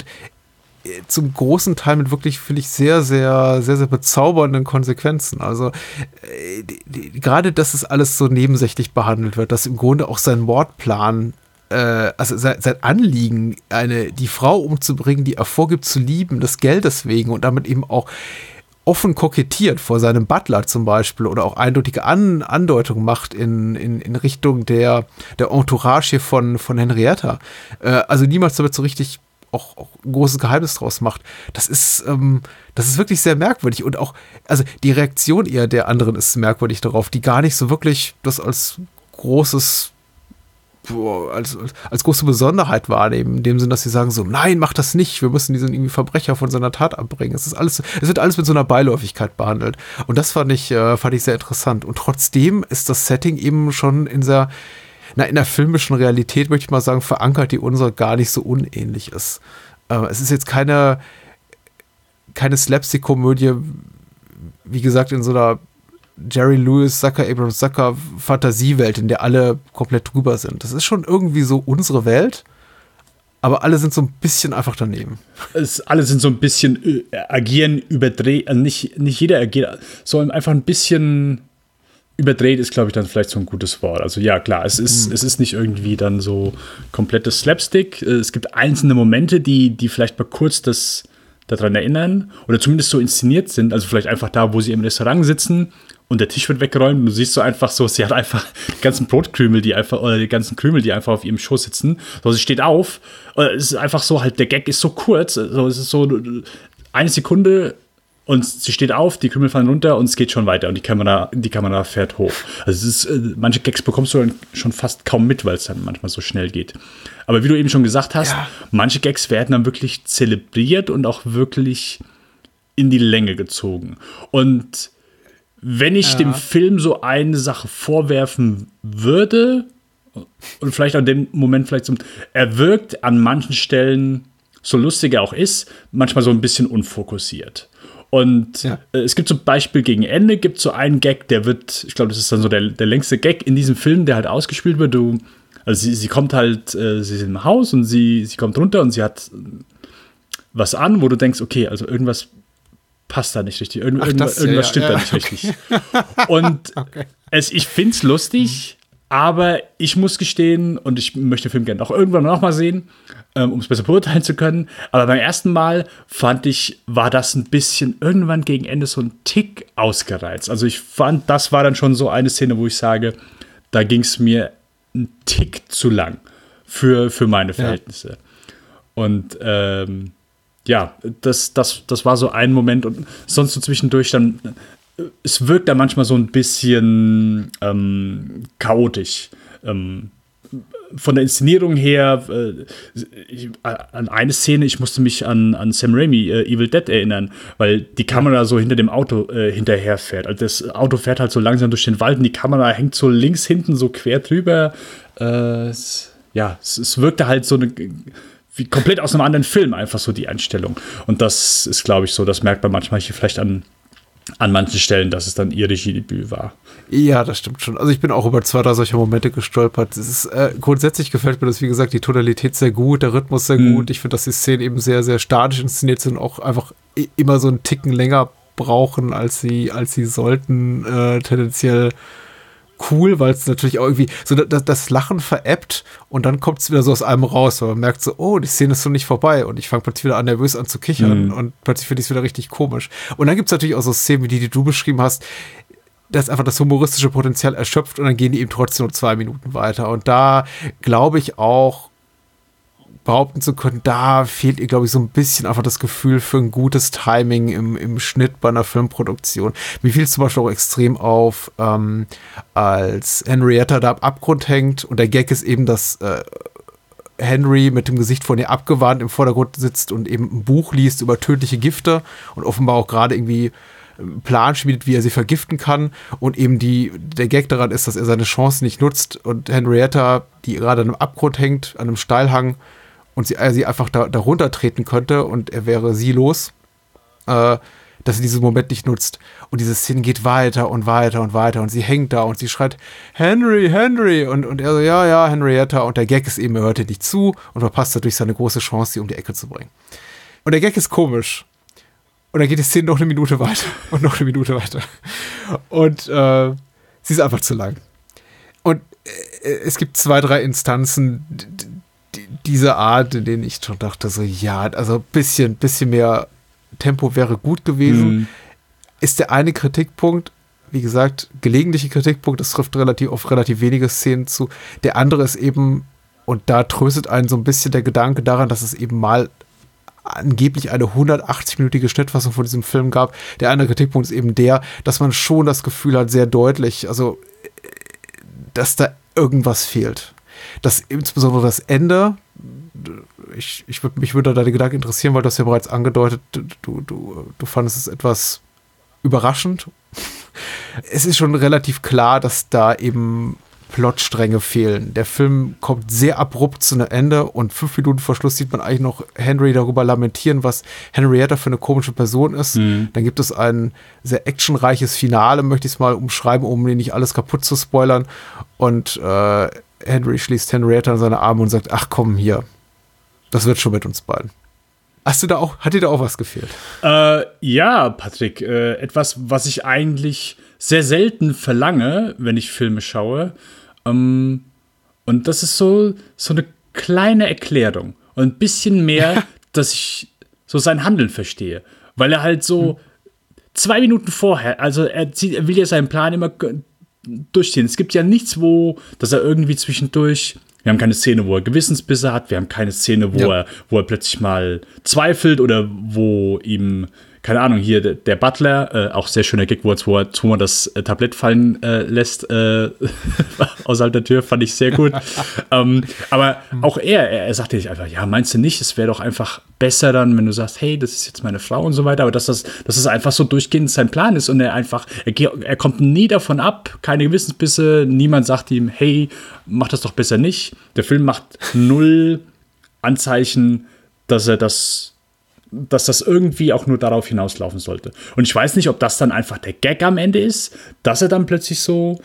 F: zum großen Teil mit wirklich, finde ich, sehr, sehr, sehr, sehr bezaubernden Konsequenzen. Also äh, die, die, gerade, dass es alles so nebensächlich behandelt wird, dass im Grunde auch sein Mordplan, äh, also sein, sein Anliegen, eine, die Frau umzubringen, die er vorgibt zu lieben, des Geldes wegen und damit eben auch offen kokettiert vor seinem Butler zum Beispiel oder auch eindeutige An- Andeutungen macht in, in, in Richtung der, der Entourage hier von, von Henrietta. Äh, also niemals damit so richtig Auch, auch ein großes Geheimnis draus macht. Das ist, ähm, das ist wirklich sehr merkwürdig und auch, also die Reaktion eher der anderen ist merkwürdig darauf, die gar nicht so wirklich das als großes, boah, als, als, als große Besonderheit wahrnehmen, in dem Sinn, dass sie sagen so, nein, mach das nicht, wir müssen diesen irgendwie Verbrecher von seiner Tat abbringen. Es ist alles, es wird alles mit so einer Beiläufigkeit behandelt. Und das fand ich, äh, fand ich sehr interessant. Und trotzdem ist das Setting eben schon in sehr Na, in der filmischen Realität, möchte ich mal sagen, verankert, die unsere gar nicht so unähnlich ist. Äh, es ist jetzt keine, keine Slapstick-Komödie, wie gesagt, in so einer Jerry Lewis, Zucker, Abrams Zucker Fantasiewelt, in der alle komplett drüber sind. Das ist schon irgendwie so unsere Welt, aber alle sind so ein bisschen einfach daneben.
G: Es, alle sind so ein bisschen äh, agieren, überdreht, also nicht, nicht jeder agiert, sondern einfach ein bisschen überdreht ist, glaube ich, dann vielleicht so ein gutes Wort. Also ja, klar, es ist, mhm. es ist nicht irgendwie dann so komplettes Slapstick. Es gibt einzelne Momente, die, die vielleicht mal kurz das daran erinnern oder zumindest so inszeniert sind. Also vielleicht einfach da, wo sie im Restaurant sitzen und der Tisch wird weggeräumt und du siehst so einfach so, sie hat einfach die ganzen Brotkrümel, die einfach, oder die ganzen Krümel, die einfach auf ihrem Schoß sitzen. So, sie steht auf. Es ist einfach so, halt, der Gag ist so kurz. Also es ist so eine Sekunde und sie steht auf, die Krümel fallen runter und es geht schon weiter und die Kamera, die Kamera fährt hoch. Also es ist, äh, manche Gags bekommst du dann schon fast kaum mit, weil es dann manchmal so schnell geht. Aber wie du eben schon gesagt hast, ja. manche Gags werden dann wirklich zelebriert und auch wirklich in die Länge gezogen. Und wenn ich ja. dem Film so eine Sache vorwerfen würde, und vielleicht an dem Moment vielleicht so, er wirkt an manchen Stellen, so lustig er auch ist, manchmal so ein bisschen unfokussiert. Und ja. äh, es gibt zum Beispiel gegen Ende gibt so einen Gag, der wird, ich glaube, das ist dann so der, der längste Gag in diesem Film, der halt ausgespielt wird. Du, also sie, sie kommt halt, äh, sie ist im Haus und sie, sie kommt runter und sie hat was an, wo du denkst, okay, also irgendwas passt da nicht richtig. Irgend, Ach, irgendwas, das, irgendwas ja, stimmt ja, da nicht okay. richtig. Und okay. es, ich finde es lustig, mhm. aber ich muss gestehen, und ich möchte den Film gerne auch irgendwann noch mal sehen, ähm, um es besser beurteilen zu können. Aber beim ersten Mal fand ich, war das ein bisschen irgendwann gegen Ende so ein Tick ausgereizt. Also ich fand, das war dann schon so eine Szene, wo ich sage, da ging es mir ein Tick zu lang für, für meine Verhältnisse. Ja. Und ähm, ja, das, das, das war so ein Moment. Und sonst so zwischendurch dann, es wirkt da manchmal so ein bisschen ähm, chaotisch. Ähm, von der Inszenierung her, äh, ich, an eine Szene, ich musste mich an, an Sam Raimi, äh, Evil Dead erinnern, weil die Kamera so hinter dem Auto äh, hinterher fährt. Also das Auto fährt halt so langsam durch den Wald und die Kamera hängt so links hinten so quer drüber. Äh, es, ja, es, es wirkte halt so eine, wie komplett aus einem anderen Film, einfach so die Einstellung. Und das ist, glaube ich, so, das merkt man manchmal hier vielleicht an an manchen Stellen, dass es dann ihr Regiedebüt war.
F: Ja, das stimmt schon. Also ich bin auch über zwei, drei solcher Momente gestolpert. Es ist, äh, grundsätzlich gefällt mir das, wie gesagt, die Tonalität sehr gut, der Rhythmus sehr mhm. gut. Ich finde, dass die Szenen eben sehr, sehr statisch inszeniert sind und auch einfach immer so einen Ticken länger brauchen, als sie, als sie sollten, äh, tendenziell. cool, weil es natürlich auch irgendwie so das, das Lachen verebbt und dann kommt es wieder so aus einem raus, weil man merkt so, oh, die Szene ist so nicht vorbei und ich fange plötzlich wieder an, nervös an zu kichern mhm. und plötzlich finde ich es wieder richtig komisch. Und dann gibt es natürlich auch so Szenen, wie die, die du beschrieben hast, dass einfach das humoristische Potenzial erschöpft und dann gehen die eben trotzdem nur zwei Minuten weiter. Und da glaube ich auch, behaupten zu können, da fehlt ihr, glaube ich, so ein bisschen einfach das Gefühl für ein gutes Timing im, im Schnitt bei einer Filmproduktion. Mir fiel es zum Beispiel auch extrem auf, ähm, als Henrietta da am Abgrund hängt und der Gag ist eben, dass äh, Henry mit dem Gesicht von ihr abgewandt im Vordergrund sitzt und eben ein Buch liest über tödliche Gifte und offenbar auch gerade irgendwie einen Plan schmiedet, wie er sie vergiften kann und eben die, der Gag daran ist, dass er seine Chance nicht nutzt und Henrietta, die gerade an einem Abgrund hängt, an einem Steilhang, und sie, äh, sie einfach da, da runtertreten könnte und er wäre sie los, äh, dass sie diesen Moment nicht nutzt. Und diese Szene geht weiter und weiter und weiter und sie hängt da und sie schreit, Henry, Henry! Und, und er so, ja, ja, Henrietta. Und der Gag ist eben, er hört ihr nicht zu und verpasst dadurch seine große Chance, sie um die Ecke zu bringen. Und der Gag ist komisch. Und dann geht die Szene noch eine Minute weiter und noch eine Minute weiter. Und äh, sie ist einfach zu lang. Und äh, es gibt zwei, drei Instanzen, diese Art, in denen ich schon dachte, so, ja, also ein bisschen, bisschen mehr Tempo wäre gut gewesen, mhm. ist der eine Kritikpunkt, wie gesagt, gelegentliche Kritikpunkt, das trifft relativ auf relativ wenige Szenen zu. Der andere ist eben, und da tröstet einen so ein bisschen der Gedanke daran, dass es eben mal angeblich eine hundertachtzig-minütige Schnittfassung von diesem Film gab. Der andere Kritikpunkt ist eben der, dass man schon das Gefühl hat, sehr deutlich, also, dass da irgendwas fehlt. Das insbesondere das Ende, ich, ich würd, mich würde da deine Gedanken interessieren, weil du hast ja bereits angedeutet, du, du, du fandest es etwas überraschend. Es ist schon relativ klar, dass da eben Plotstränge fehlen. Der Film kommt sehr abrupt zu einem Ende und fünf Minuten vor Schluss sieht man eigentlich noch Henry darüber lamentieren, was Henrietta für eine komische Person ist. Mhm. Dann gibt es ein sehr actionreiches Finale, möchte ich es mal umschreiben, um nicht alles kaputt zu spoilern. Und äh, Henry schließt Henrietta in seine Arme und sagt, ach komm, hier, das wird schon mit uns beiden. Hast du da auch, hat dir da auch was gefehlt?
G: Äh, ja, Patrick, äh, etwas, was ich eigentlich sehr selten verlange, wenn ich Filme schaue. Ähm, und das ist so, so eine kleine Erklärung. Und ein bisschen mehr, dass ich so sein Handeln verstehe. Weil er halt so hm. zwei Minuten vorher, also er, zieht, er will ja seinen Plan immer durchziehen. Es gibt ja nichts, wo, dass er irgendwie zwischendurch, wir haben keine Szene, wo er Gewissensbisse hat, wir haben keine Szene, wo, ja. er, wo er plötzlich mal zweifelt oder wo ihm, keine Ahnung, hier der, der Butler, äh, auch sehr schöner Gag, wo er, wo er das äh, Tablett fallen äh, lässt äh, außerhalb der Tür, fand ich sehr gut. ähm, aber auch er, er, er sagte nicht einfach, ja, meinst du nicht, es wäre doch einfach besser dann, wenn du sagst, hey, das ist jetzt meine Frau und so weiter, aber dass das, dass es einfach so durchgehend sein Plan ist und er einfach, er, er kommt nie davon ab, keine Gewissensbisse, niemand sagt ihm, hey, mach das doch besser nicht. Der Film macht null Anzeichen, dass er das dass das irgendwie auch nur darauf hinauslaufen sollte. Und ich weiß nicht, ob das dann einfach der Gag am Ende ist, dass er dann plötzlich so,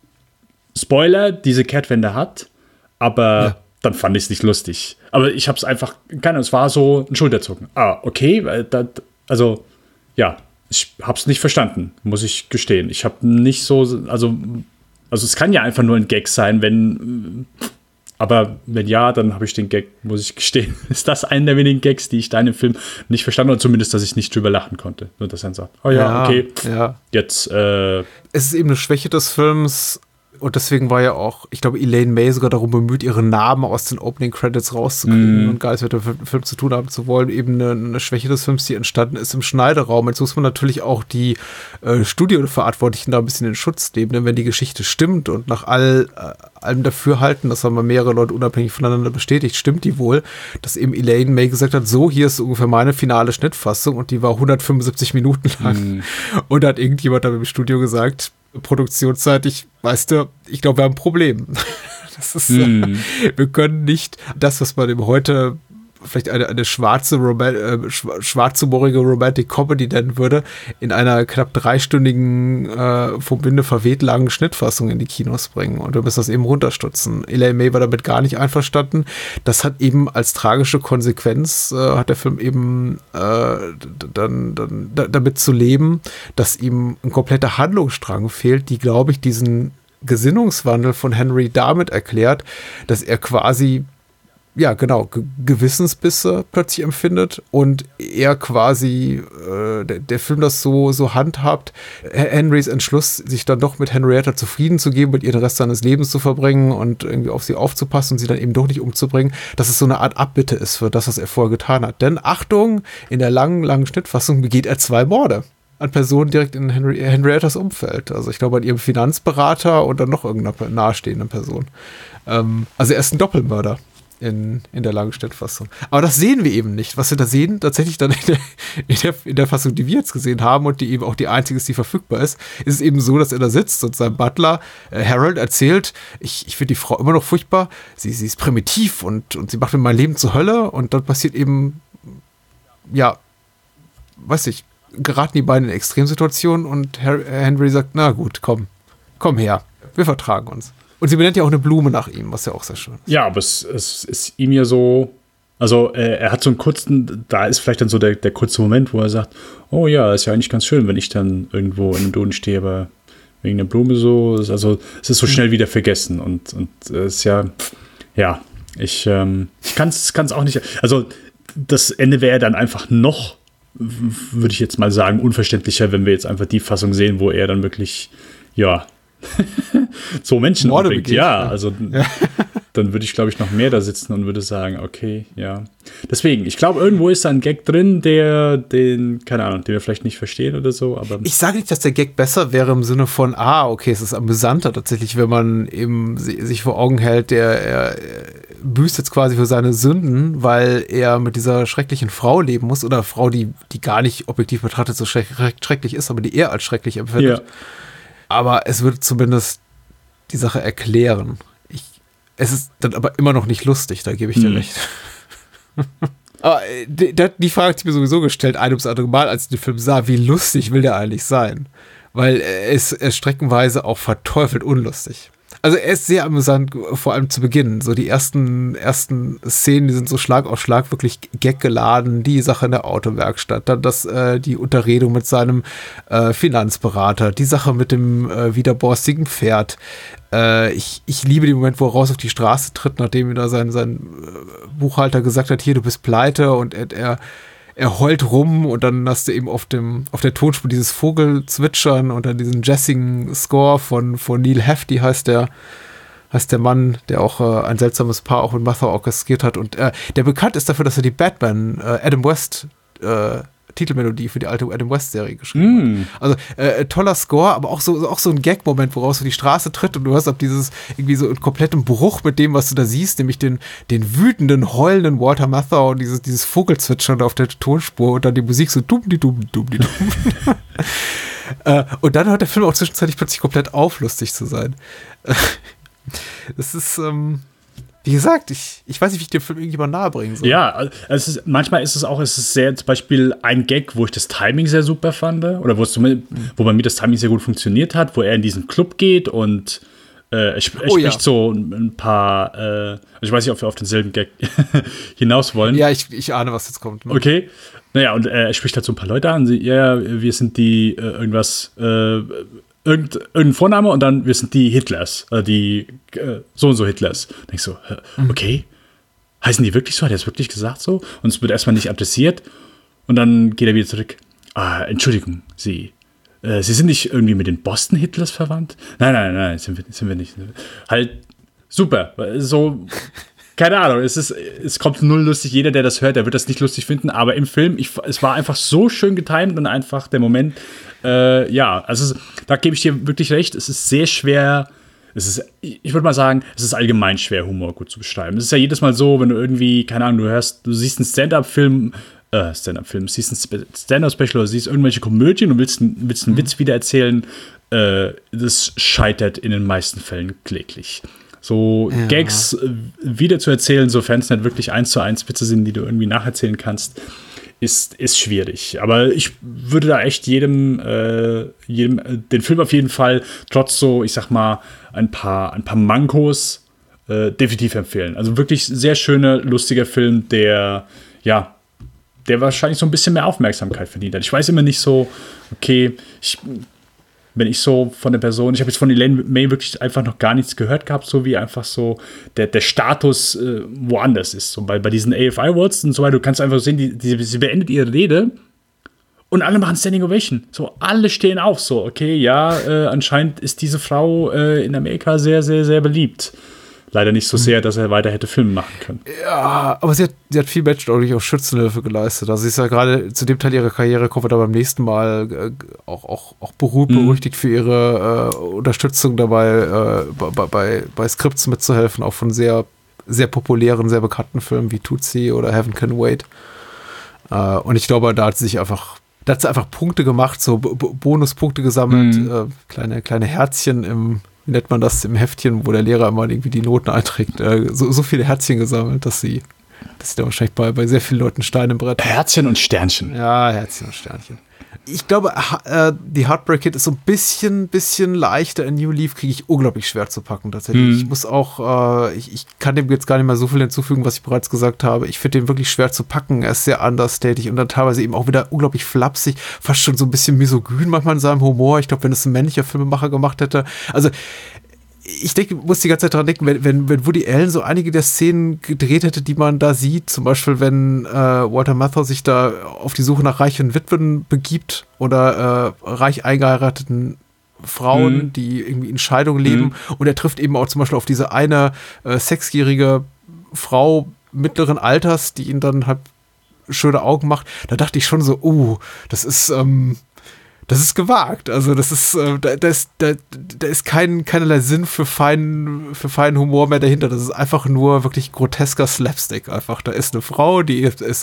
G: Spoiler, diese Kehrtwende hat, aber ja. dann fand ich es nicht lustig. Aber ich habe es einfach, keine Ahnung, es war so ein Schulterzucken. Ah, okay, das, also, ja, ich habe es nicht verstanden, muss ich gestehen. Ich habe nicht so, also, also es kann ja einfach nur ein Gag sein, wenn... Aber wenn ja, dann habe ich den Gag, muss ich gestehen, ist das einer der wenigen Gags, die ich da in dem Film nicht verstanden habe, oder zumindest, dass ich nicht drüber lachen konnte. Nur, dass er sagt, oh ja, ja okay,
F: ja.
G: jetzt. Äh,
F: es ist eben eine Schwäche des Films und deswegen war ja auch, ich glaube, Elaine May sogar darum bemüht, ihren Namen aus den Opening Credits rauszukriegen mm. und gar nichts mit dem Film zu tun haben zu wollen. Eben eine, eine Schwäche des Films, die entstanden ist im Schneideraum. Jetzt muss man natürlich auch die äh, Studioverantwortlichen da ein bisschen in Schutz nehmen, denn wenn die Geschichte stimmt und nach all, äh, allem Dafürhalten, das haben wir mehrere Leute unabhängig voneinander bestätigt, stimmt die wohl, dass eben Elaine May gesagt hat, so, hier ist ungefähr meine finale Schnittfassung und die war hundertfünfundsiebzig Minuten lang. Mm. Und da hat irgendjemand da im Studio gesagt, produktionsseitig, weißt du, ich glaube, wir haben ein Problem. Das ist, mm. äh, wir können nicht das, was man eben heute vielleicht eine, eine schwarze, Roman- äh, schwarzhumorige Romantic Comedy nennen würde, in einer knapp dreistündigen, äh, vom Winde verweht langen Schnittfassung in die Kinos bringen. Und wir müssen das eben runterstutzen. Elaine May war damit gar nicht einverstanden. Das hat eben als tragische Konsequenz, äh, hat der Film eben äh, dann, dann da, damit zu leben, dass ihm ein kompletter Handlungsstrang fehlt, die, glaube ich, diesen Gesinnungswandel von Henry damit erklärt, dass er quasi, ja genau, Ge- Gewissensbisse plötzlich empfindet und er quasi, äh, der, der Film das so, so handhabt, Henrys Entschluss, sich dann doch mit Henrietta zufrieden zu geben, mit ihr den Rest seines Lebens zu verbringen und irgendwie auf sie aufzupassen und sie dann eben doch nicht umzubringen, dass es so eine Art Abbitte ist für das, was er vorher getan hat. Denn Achtung, in der langen, langen Schnittfassung begeht er zwei Morde an Personen direkt in Henry, Henriettas Umfeld. Also ich glaube an ihrem Finanzberater und dann noch irgendeiner nahestehenden Person. Ähm, also er ist ein Doppelmörder in, in der langen Schnittfassung. Aber das sehen wir eben nicht. Was wir da sehen, tatsächlich dann in der, in der, in der Fassung, die wir jetzt gesehen haben und die eben auch die einzige ist, die verfügbar ist, ist es eben so, dass er da sitzt und sein Butler äh, Harold erzählt, ich, ich finde die Frau immer noch furchtbar, sie, sie ist primitiv und, und sie macht mir mein Leben zur Hölle und dann passiert eben, ja, weiß ich, geraten die beiden in Extremsituationen und Henry sagt, na gut, komm, komm her, wir vertragen uns. Und sie benennt ja auch eine Blume nach ihm, was ja auch sehr schön ist.
G: Ja, aber es, es ist ihm ja so, also äh, er hat so einen kurzen, da ist vielleicht dann so der, der kurze Moment, wo er sagt, oh ja, ist ja eigentlich ganz schön, wenn ich dann irgendwo in einem Duden stehe, aber wegen der Blume so, also es ist so schnell wieder vergessen und und es ist ja, ja, ich, ähm, ich kann es auch nicht, also das Ende wäre dann einfach noch, würde ich jetzt mal sagen, unverständlicher, wenn wir jetzt einfach die Fassung sehen, wo er dann wirklich, ja, so Menschen
F: Morde
G: umbringt.
F: begeht,
G: Ja,
F: ja.
G: also ja. Dann würde ich, glaube ich, noch mehr da sitzen und würde sagen, okay, ja. Deswegen, ich glaube, irgendwo ist da ein Gag drin, der, den, keine Ahnung, den wir vielleicht nicht verstehen oder so, aber.
F: Ich sage nicht, dass der Gag besser wäre im Sinne von, ah, okay, es ist amüsanter tatsächlich, wenn man eben sich vor Augen hält, der er büßt jetzt quasi für seine Sünden, weil er mit dieser schrecklichen Frau leben muss oder Frau, die, die gar nicht objektiv betrachtet so schreck, schrecklich ist, aber die er als schrecklich empfindet. Ja. Aber es würde zumindest die Sache erklären. Ich, es ist dann aber immer noch nicht lustig, da gebe ich dir hm. recht. Aber die, die Frage hat sich mir sowieso gestellt, ein ums andere Mal, als ich den Film sah, wie lustig will der eigentlich sein? Weil er ist, er ist streckenweise auch verteufelt unlustig. Also er ist sehr amüsant, vor allem zu Beginn. So die ersten, ersten Szenen, die sind so Schlag auf Schlag wirklich gaggeladen. Die Sache in der Autowerkstatt, dann das, äh, die Unterredung mit seinem äh, Finanzberater, die Sache mit dem äh, widerborstigen Pferd. Äh, ich, ich liebe den Moment, wo er raus auf die Straße tritt, nachdem ihm da sein, sein Buchhalter gesagt hat, hier, du bist pleite und er, er Er heult rum und dann hast du eben auf dem auf der Tonspur dieses Vogelzwitschern und dann diesen jazzigen Score von, von Neil Hefti heißt der heißt der Mann, der auch äh, ein seltsames Paar auch mit Martha orchestriert hat und äh, der bekannt ist dafür, dass er die Batman äh, Adam West äh, Titelmelodie für die alte Adam West Serie geschrieben mm. hat. Also äh, toller Score, aber auch so auch so ein Gag-Moment, woraus du die Straße tritt und du hörst ab dieses irgendwie so einen kompletten Bruch mit dem, was du da siehst, nämlich den den wütenden, heulenden Walter Matthau und dieses dieses Vogelzwitschern auf der Tonspur und dann die Musik so dumm die dumm dumm die dumm. äh, und dann hört der Film auch zwischenzeitlich plötzlich komplett auf, lustig zu sein. Das ist ähm Wie gesagt, ich, ich weiß nicht, wie ich den Film irgendjemand nahebringen soll.
G: Ja, es ist, manchmal ist es auch, es ist sehr, zum Beispiel ein Gag, wo ich das Timing sehr super fand, oder wo, es, wo bei mir das Timing sehr gut funktioniert hat, wo er in diesen Club geht und äh, er, er oh, spricht ja. so ein paar, äh, also ich weiß nicht, ob wir auf denselben Gag hinaus wollen.
F: Ja, ich, ich ahne, was jetzt kommt. Ne?
G: Okay, naja, und äh, er spricht halt so ein paar Leute an, sie, ja, wir sind die, äh, irgendwas, äh, Irgend, irgendein Vorname und dann, wir sind die Hitlers, äh, die äh, so und so Hitlers. Da denk ich so, okay, heißen die wirklich so? Hat er es wirklich gesagt so? Und es wird erstmal nicht adressiert und dann geht er wieder zurück. Ah, Entschuldigung, Sie, äh, Sie sind nicht irgendwie mit den Boston Hitlers verwandt? Nein, nein, nein, sind wir, sind wir nicht. Halt, super, so, keine Ahnung, es, ist, es kommt null lustig. Jeder, der das hört, der wird das nicht lustig finden, aber im Film, ich, es war einfach so schön getimt und einfach der Moment, Äh, ja, also da gebe ich dir wirklich recht. Es ist sehr schwer. Es ist, ich würde mal sagen, es ist allgemein schwer, Humor gut zu beschreiben. Es ist ja jedes Mal so, wenn du irgendwie, keine Ahnung, du hörst, du siehst einen Stand-up-Film, äh, Stand-up-Film, siehst ein Stand-up-Special oder siehst irgendwelche Komödien und willst, willst einen mhm. Witz wiedererzählen. Äh, das scheitert in den meisten Fällen kläglich. So ja. Gags äh, wiederzuerzählen, sofern es nicht wirklich eins zu eins Witze sind, die du irgendwie nacherzählen kannst, Ist, ist schwierig. Aber ich würde da echt jedem, äh, jedem äh, den Film auf jeden Fall, trotz so, ich sag mal, ein paar, ein paar Mankos, äh, definitiv empfehlen. Also wirklich sehr schöner, lustiger Film, der, ja, der wahrscheinlich so ein bisschen mehr Aufmerksamkeit verdient hat. Ich weiß immer nicht so, okay, ich, wenn ich so von der Person, ich habe jetzt von Elaine May wirklich einfach noch gar nichts gehört gehabt, so wie einfach so der, der Status äh, woanders ist. So bei, bei diesen A F I Awards und so weiter, du kannst einfach sehen, die, die, sie beendet ihre Rede und alle machen Standing Ovation. So, alle stehen auf, so, okay, ja, äh, anscheinend ist diese Frau äh, in Amerika sehr, sehr, sehr beliebt. Leider nicht so sehr, dass er weiter hätte Filme machen können.
F: Ja, aber sie hat, sie hat viel Menschen auch Schützenhilfe geleistet. Also sie ist ja gerade zu dem Teil ihrer Karriere, kommen wir da beim nächsten Mal äh, auch, auch, auch berühmt, mhm. berüchtigt für ihre äh, Unterstützung dabei, äh, bei, bei, bei Skripts mitzuhelfen, auch von sehr, sehr populären, sehr bekannten Filmen wie Tootsie oder Heaven Can Wait. Äh, und ich glaube, da hat sie sich einfach, da hat sie einfach Punkte gemacht, so B- Bonuspunkte gesammelt, mhm. äh, kleine, kleine Herzchen im wie nennt man das, im Heftchen, wo der Lehrer immer irgendwie die Noten einträgt, äh, so, so viele Herzchen gesammelt, dass sie, dass sie da wahrscheinlich bei, bei sehr vielen Leuten Steine im Brett.
G: Herzchen und Sternchen.
F: Ja, Herzchen und Sternchen. Ich glaube, äh, die Heartbreak Kid ist so ein bisschen, bisschen leichter. In New Leaf kriege ich unglaublich schwer zu packen, tatsächlich. Hm. Ich muss auch, äh, ich, ich kann dem jetzt gar nicht mehr so viel hinzufügen, was ich bereits gesagt habe. Ich finde den wirklich schwer zu packen. Er ist sehr understated und dann teilweise eben auch wieder unglaublich flapsig, fast schon so ein bisschen misogyn manchmal in seinem Humor. Ich glaube, wenn es ein männlicher Filmemacher gemacht hätte. Also, ich denke, muss die ganze Zeit dran denken, wenn, wenn, wenn Woody Allen so einige der Szenen gedreht hätte, die man da sieht, zum Beispiel, wenn äh, Walter Matthau sich da auf die Suche nach reichen Witwen begibt oder äh, reich eingeheirateten Frauen, mhm. die irgendwie in Scheidung leben mhm. und er trifft eben auch zum Beispiel auf diese eine äh, sechsjährige Frau mittleren Alters, die ihn dann halt schöne Augen macht, da dachte ich schon so, oh, das ist, ähm, das ist gewagt. Also das ist, äh, da, da ist, da, da ist kein, keinerlei Sinn für feinen, für feinen Humor mehr dahinter. Das ist einfach nur wirklich grotesker Slapstick einfach. Da ist eine Frau, die ist, ist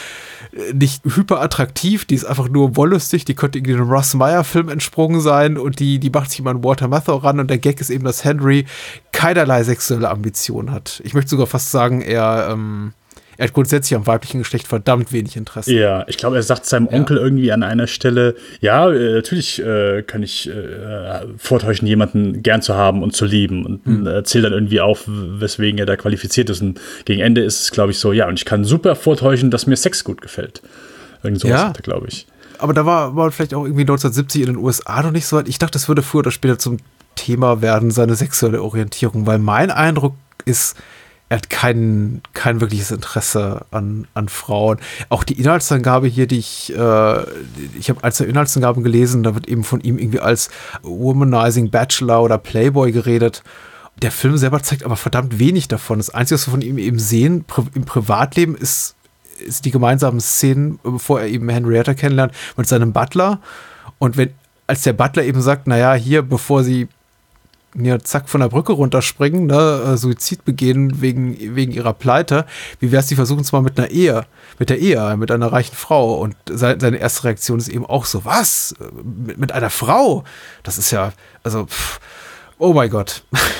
F: nicht hyperattraktiv, die ist einfach nur wollüstig, die könnte irgendwie einem Russ Meyer-Film entsprungen sein und die, die macht sich immer an Walter Matthau ran und der Gag ist eben, dass Henry keinerlei sexuelle Ambitionen hat. Ich möchte sogar fast sagen, er, ähm, er hat grundsätzlich am weiblichen Geschlecht verdammt wenig Interesse.
G: Ja, ich glaube, er sagt seinem Onkel ja. irgendwie an einer Stelle, ja, äh, natürlich äh, kann ich äh, vortäuschen, jemanden gern zu haben und zu lieben und hm. erzählt dann irgendwie auf, weswegen er da qualifiziert ist und gegen Ende ist es, glaube ich, so, ja, und ich kann super vortäuschen, dass mir Sex gut gefällt. Irgend sowas
F: ja.
G: hat er, glaube ich.
F: Aber da war, war vielleicht auch irgendwie neunzehnhundertsiebzig in den U S A noch nicht so weit. Ich dachte, das würde früher oder später zum Thema werden, seine sexuelle Orientierung, weil mein Eindruck ist, er hat kein, kein wirkliches Interesse an, an Frauen. Auch die Inhaltsangabe hier, die ich, äh, ich habe ein, zwei Inhaltsangaben gelesen, da wird eben von ihm irgendwie als Womanizing Bachelor oder Playboy geredet. Der Film selber zeigt aber verdammt wenig davon. Das Einzige, was wir von ihm eben sehen, pri- im Privatleben, ist, ist die gemeinsamen Szenen, bevor er eben Henrietta kennenlernt, mit seinem Butler. Und wenn, als der Butler eben sagt, naja, hier, bevor sie ja, zack, von der Brücke runterspringen, ne, Suizid begehen wegen, wegen ihrer Pleite. Wie wär's, die versuchen es mal mit einer Ehe, mit der Ehe, mit einer reichen Frau. Und seine, seine erste Reaktion ist eben auch so, was? Mit, mit einer Frau? Das ist ja, also, pff, oh mein Gott.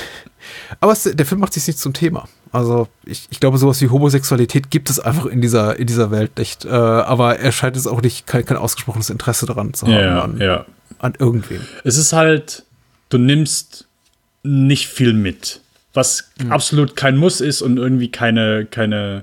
F: Aber es, der Film macht sich nicht zum Thema. Also, ich, ich glaube, sowas wie Homosexualität gibt es einfach in dieser, in dieser Welt nicht. Äh, aber er scheint es auch nicht, kein, kein ausgesprochenes Interesse daran zu haben,
G: ja,
F: an,
G: ja.
F: an irgendwem.
G: Es ist halt, du nimmst nicht viel mit, was mhm. absolut kein Muss ist und irgendwie keine, keine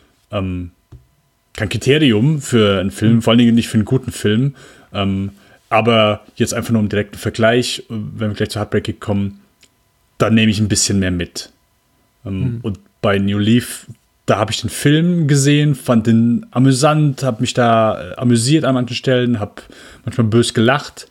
G: ähm, kein Kriterium für einen Film, mhm. vor allen Dingen nicht für einen guten Film. Ähm, aber jetzt einfach nur im direkten Vergleich, wenn wir gleich zu Heartbreak Kid kommen, da nehme ich ein bisschen mehr mit. Ähm, mhm. Und bei New Leaf, da habe ich den Film gesehen, fand den amüsant, habe mich da amüsiert an manchen Stellen, habe manchmal bös gelacht,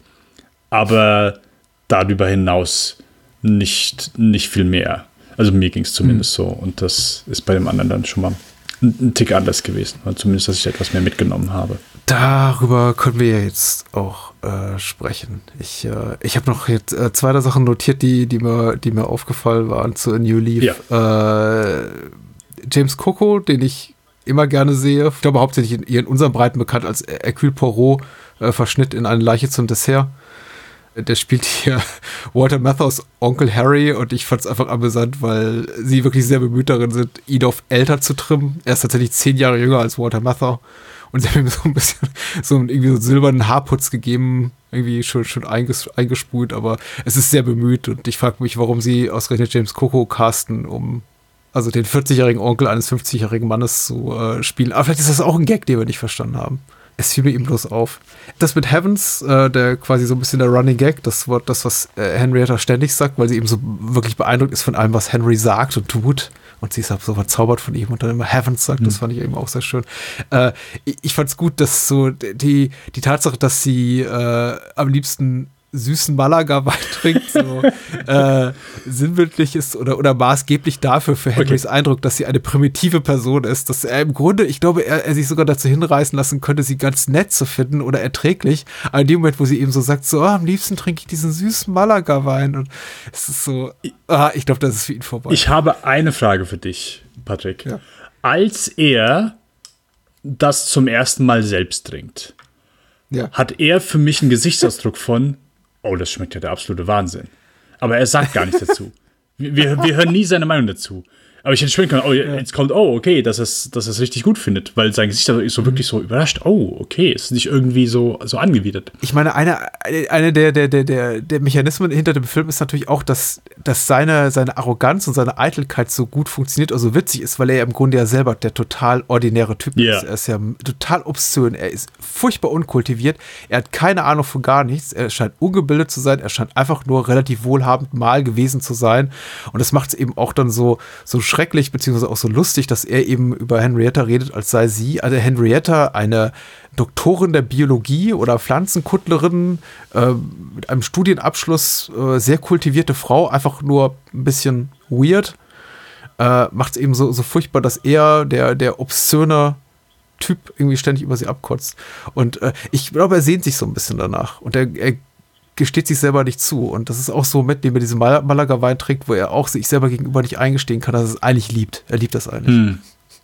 G: aber darüber hinaus nicht, nicht viel mehr. Also mir ging es zumindest mhm. so. Und das ist bei dem anderen dann schon mal ein, ein Tick anders gewesen. Oder zumindest, dass ich etwas mehr mitgenommen habe.
F: Darüber können wir ja jetzt auch äh, sprechen. Ich, äh, ich habe noch jetzt äh, zwei Sachen notiert, die, die, mir, die mir aufgefallen waren zu A New Leaf. Ja. Äh, James Coco, den ich immer gerne sehe. Ich glaube hauptsächlich in, in unserem Breiten bekannt als Hercule Poirot, äh, Verschnitt in Eine Leiche zum Dessert. Der spielt hier Walter Matthau's Onkel Harry und ich fand es einfach amüsant, weil sie wirklich sehr bemüht darin sind, ihn auf älter zu trimmen. Er ist tatsächlich zehn Jahre jünger als Walter Matthau und sie haben ihm so ein bisschen so einen, irgendwie so einen silbernen Haarputz gegeben, irgendwie schon, schon einges, eingesprüht, aber es ist sehr bemüht und ich frage mich, warum sie ausgerechnet James Coco casten, um also den vierzigjährigen Onkel eines fünfzigjährigen Mannes zu äh, spielen. Aber vielleicht ist das auch ein Gag, den wir nicht verstanden haben. Es fiel mir eben bloß auf. Das mit Heavens, äh, der quasi so ein bisschen der Running Gag, das Wort, das, was äh, Henrietta ständig sagt, weil sie eben so wirklich beeindruckt ist von allem, was Henry sagt und tut. Und sie ist halt so verzaubert von ihm und dann immer Heavens sagt, mhm. das fand ich eben auch sehr schön. Äh, ich ich fand es gut, dass so die, die Tatsache, dass sie äh, am liebsten süßen Malaga-Wein trinkt, so äh, sinnbildlich ist oder, oder maßgeblich dafür für Henrys okay. Eindruck, dass sie eine primitive Person ist, dass er im Grunde, ich glaube, er, er sich sogar dazu hinreißen lassen könnte, sie ganz nett zu finden oder erträglich, aber in dem Moment, wo sie eben so sagt, so, oh, am liebsten trinke ich diesen süßen Malaga-Wein und es ist so, ah, ich glaube, das ist für ihn vorbei.
G: Ich habe eine Frage für dich, Patrick.
F: Ja.
G: Als er das zum ersten Mal selbst trinkt,
F: ja.
G: hat er für mich einen Gesichtsausdruck von oh, das schmeckt ja der absolute Wahnsinn. Aber er sagt gar nichts dazu. Wir, wir hören nie seine Meinung dazu. Aber ich hätte schmecken können, oh, jetzt kommt, oh, okay, dass er es dass es richtig gut findet, weil sein Gesicht ist so wirklich so überrascht. Oh, okay, ist nicht irgendwie so, so angewidert.
F: Ich meine, eine, eine der, der, der, der, der Mechanismen hinter dem Film ist natürlich auch, dass, dass seine, seine Arroganz und seine Eitelkeit so gut funktioniert, also witzig ist, weil er ja im Grunde ja selber der total ordinäre Typ
G: yeah.
F: ist. Er ist ja total obszön, er ist furchtbar unkultiviert, er hat keine Ahnung von gar nichts, er scheint ungebildet zu sein, er scheint einfach nur relativ wohlhabend mal gewesen zu sein und das macht es eben auch dann so, so schrecklich, beziehungsweise auch so lustig, dass er eben über Henrietta redet, als sei sie, also Henrietta, eine Doktorin der Biologie oder Pflanzenkuttlerin äh, mit einem Studienabschluss, äh, sehr kultivierte Frau, einfach nur ein bisschen weird, äh, macht es eben so, so furchtbar, dass er, der, der obszöne Typ, irgendwie ständig über sie abkotzt. Und äh, ich glaube, er sehnt sich so ein bisschen danach. Und er, er gesteht sich selber nicht zu. Und das ist auch so mit, dem er diesen Mal- Malaga-Wein trinkt, wo er auch sich selber gegenüber nicht eingestehen kann, dass er es eigentlich liebt. Er liebt das eigentlich.
G: Hm.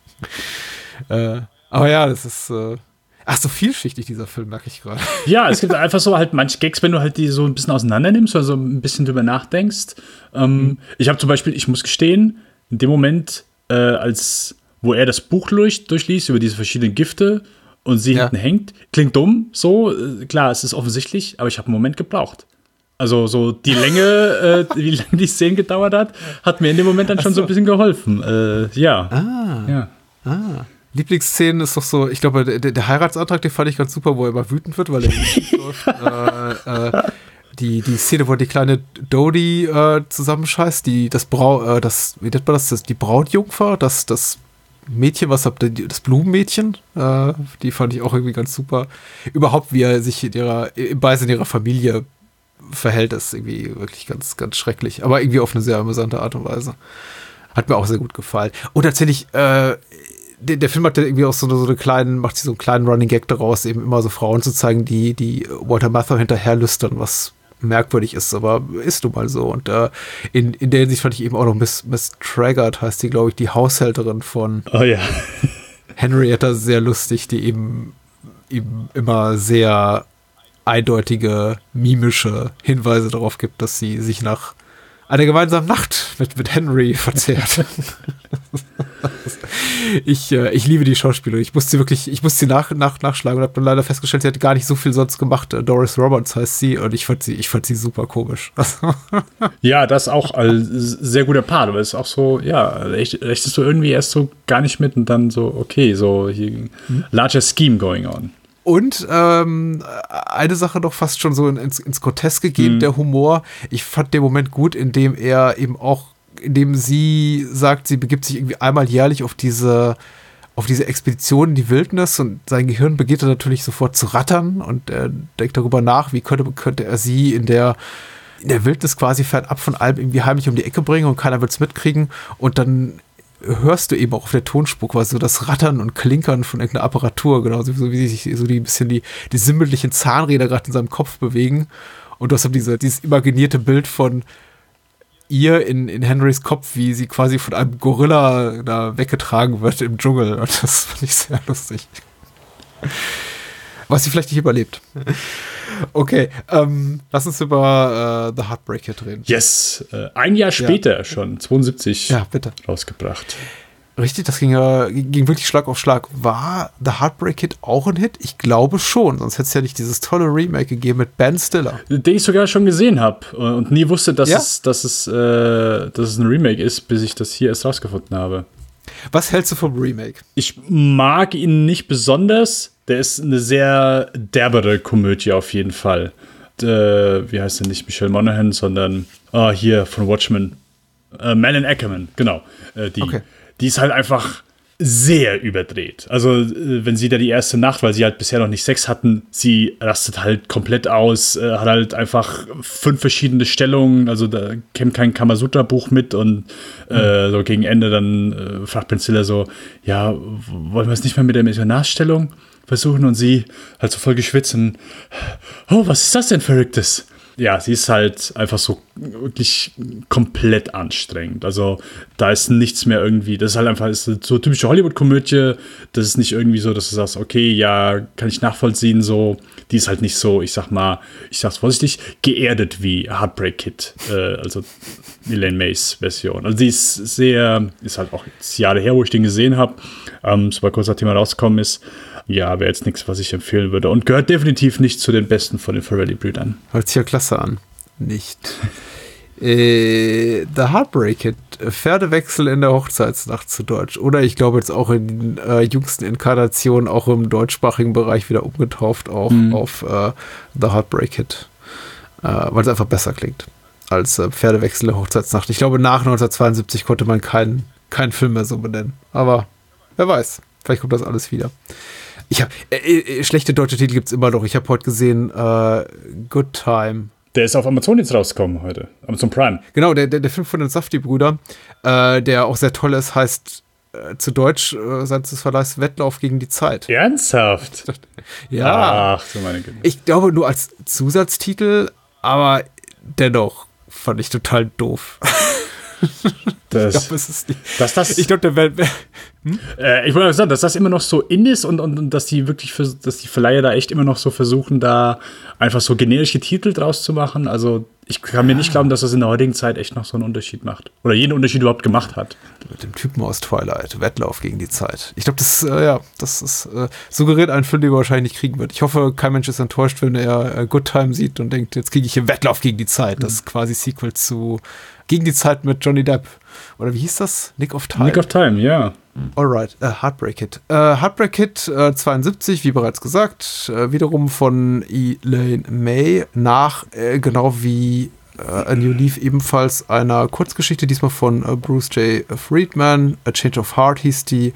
F: äh, aber ja, das ist äh, ach, so vielschichtig, dieser Film, merke ich gerade.
G: Ja, es gibt einfach so halt manche Gags, wenn du halt die so ein bisschen auseinander nimmst oder so ein bisschen drüber nachdenkst. Ähm, mhm. Ich habe zum Beispiel, ich muss gestehen, in dem Moment, äh, als wo er das Buch durch, durchliest über diese verschiedenen Gifte und sie
F: ja.
G: hinten hängt, klingt dumm, so, äh, klar, es ist offensichtlich, aber ich habe einen Moment gebraucht. Also so die Länge, äh, wie lange die Szene gedauert hat, hat mir in dem Moment dann schon so. so ein bisschen geholfen. Äh, ja.
F: Ah.
G: ja.
F: Ah. Lieblingsszenen ist doch so, ich glaube, der, der Heiratsantrag, den fand ich ganz super, wo er immer wütend wird, weil er nicht läuft. äh, äh, die, die Szene, wo die kleine Dodie äh, zusammenscheißt, die, das Brau, äh, das, wie nennt man das, das die Brautjungfer, das, das Mädchen, was habt ihr, das Blumenmädchen, äh, die fand ich auch irgendwie ganz super. Überhaupt, wie er sich in ihrer, im Beisein ihrer Familie verhält, ist irgendwie wirklich ganz, ganz schrecklich, aber irgendwie auf eine sehr amüsante Art und Weise. Hat mir auch sehr gut gefallen. Und tatsächlich, äh, der, der Film hat ja irgendwie auch so eine, so eine kleinen, macht sich so einen kleinen Running Gag daraus, eben immer so Frauen zu zeigen, die, die Walter Matthau hinterherlüstern, was merkwürdig ist, aber ist nun mal so. Und äh, in, in der Hinsicht fand ich eben auch noch Miss, Miss Traggart, heißt die, glaube ich, die Haushälterin von
G: oh, ja.
F: Henrietta, sehr lustig, die eben, eben immer sehr eindeutige, mimische Hinweise darauf gibt, dass sie sich nach einer gemeinsamen Nacht mit, mit Henry verzehrt. ich, äh, ich liebe die Schauspielerin. Ich musste sie wirklich, ich musste sie nach, nach, nachschlagen und habe dann leider festgestellt, sie hat gar nicht so viel sonst gemacht. Doris Roberts heißt sie und ich fand sie, ich fand sie super komisch.
G: Ja, das ist auch ein sehr guter Part, aber es ist auch so, ja, rechnest du irgendwie erst so gar nicht mit und dann so, okay, so hier, hm? larger scheme going on.
F: Und ähm, eine Sache noch fast schon so ins, ins Groteske gehend, mhm. der Humor. Ich fand den Moment gut, in dem er eben auch, in dem sie sagt, sie begibt sich irgendwie einmal jährlich auf diese, auf diese Expedition in die Wildnis und sein Gehirn beginnt dann natürlich sofort zu rattern und er denkt darüber nach, wie könnte, könnte er sie in der, in der Wildnis quasi fernab von allem irgendwie heimlich um die Ecke bringen und keiner wird es mitkriegen und dann hörst du eben auch auf der Tonspur quasi so das Rattern und Klinkern von irgendeiner Apparatur, genauso so wie sich so die ein bisschen die, die sinnbildlichen Zahnräder gerade in seinem Kopf bewegen. Und du hast dann diese, dieses imaginierte Bild von ihr in, in Henrys Kopf, wie sie quasi von einem Gorilla da weggetragen wird im Dschungel. Und das fand ich sehr lustig. Was sie vielleicht nicht überlebt. Okay, ähm, lass uns über äh, The Heartbreaker reden.
G: Yes, äh, ein Jahr später
F: ja.
G: schon, zweiundsiebzig
F: ja, bitte.
G: rausgebracht.
F: Richtig, das ging ja ging wirklich Schlag auf Schlag. War The Heartbreak Kid auch ein Hit? Ich glaube schon, sonst hätte es ja nicht dieses tolle Remake gegeben mit Ben Stiller.
G: Den ich sogar schon gesehen habe und nie wusste, dass,
F: ja?
G: es, dass, es, äh, dass es ein Remake ist, bis ich das hier erst rausgefunden habe.
F: Was hältst du vom Remake?
G: Ich mag ihn nicht besonders. Der ist eine sehr derbere Komödie auf jeden Fall. Äh, wie heißt denn nicht Michelle Monaghan, sondern oh, hier von Watchmen. Äh, Malin Ackerman, genau. Äh, die,
F: Okay.
G: die ist halt einfach sehr überdreht. Also, äh, wenn sie da die erste Nacht, weil sie halt bisher noch nicht Sex hatten, sie rastet halt komplett aus, äh, hat halt einfach fünf verschiedene Stellungen, also da kennt kein Kamasutra-Buch mit und äh, so gegen Ende dann äh, fragt Priscilla so, ja, w- wollen wir es nicht mehr mit der Missionarstellung versuchen? Und sie halt so voll geschwitzt und, oh, was ist das denn Verrücktes? Ja, sie ist halt einfach so wirklich komplett anstrengend. Also da ist nichts mehr irgendwie, das ist halt einfach ist so typische Hollywood-Komödie. Das ist nicht irgendwie so, dass du sagst, okay, ja, kann ich nachvollziehen, so. Die ist halt nicht so, ich sag mal, ich sag's vorsichtig, geerdet wie Heartbreak Kid, äh, also Elaine Mays Version. Also die ist sehr, ist halt auch jetzt Jahre her, wo ich den gesehen habe, ähm, sobald kurz nachdem er rausgekommen ist. Ja, wäre jetzt nichts, was ich empfehlen würde. Und gehört definitiv nicht zu den besten von den Farrelly-Brüdern.
F: Hört sich ja klasse an. Nicht. äh, The Heartbreak Kid. Pferdewechsel in der Hochzeitsnacht zu Deutsch. Oder ich glaube jetzt auch in den äh, jüngsten Inkarnationen, auch im deutschsprachigen Bereich wieder umgetauft auch
G: Mhm.
F: auf äh, The Heartbreak Kid. Äh, weil es einfach besser klingt als äh, Pferdewechsel in der Hochzeitsnacht. Ich glaube, nach neunzehnhundertzweiundsiebzig konnte man keinen keinen Film mehr so benennen. Aber wer weiß. Vielleicht kommt das alles wieder. Ich habe äh, äh, schlechte deutsche Titel gibt es immer noch. Ich habe heute gesehen äh, Good Time.
G: Der ist auf Amazon jetzt rausgekommen heute. Amazon Prime.
F: Genau, der, der, der Film von den Safdie-Brüdern, äh, der auch sehr toll ist, heißt äh, zu Deutsch äh, seitens des Verleihs Wettlauf gegen die Zeit.
G: Ernsthaft?
F: Ja.
G: Ach, so meine Güte.
F: Ich glaube nur als Zusatztitel, aber dennoch fand ich total doof.
G: Das,
F: ich glaube, es ist nicht.
G: dass das,
F: Ich glaube, der wäre.
G: äh, ich wollte sagen, dass das immer noch so in ist und, und, und dass die wirklich, vers- dass die Verleiher da echt immer noch so versuchen, da einfach so generische Titel draus zu machen. Also ich kann mir nicht glauben, dass das in der heutigen Zeit echt noch so einen Unterschied macht. Oder jeden Unterschied überhaupt gemacht hat.
F: Mit dem Typen aus Twilight, Wettlauf gegen die Zeit. Ich glaube, das, äh, ja, das ist, äh, suggeriert einen Film, den er wahrscheinlich nicht kriegen wird. Ich hoffe, kein Mensch ist enttäuscht, wenn er äh, Good Time sieht und denkt, jetzt kriege ich hier Wettlauf gegen die Zeit. Das ist quasi Sequel zu Gegen die Zeit mit Johnny Depp. Oder wie hieß das? Nick of Time.
G: Nick of Time, ja.
F: Alright, äh, Heartbreak Kid. Äh, Heartbreak Kid äh, zweiundsiebzig, wie bereits gesagt, äh, wiederum von Elaine May nach, äh, genau wie äh, A New Leaf, ebenfalls einer Kurzgeschichte, diesmal von äh, Bruce J. Friedman. A Change of Heart hieß die.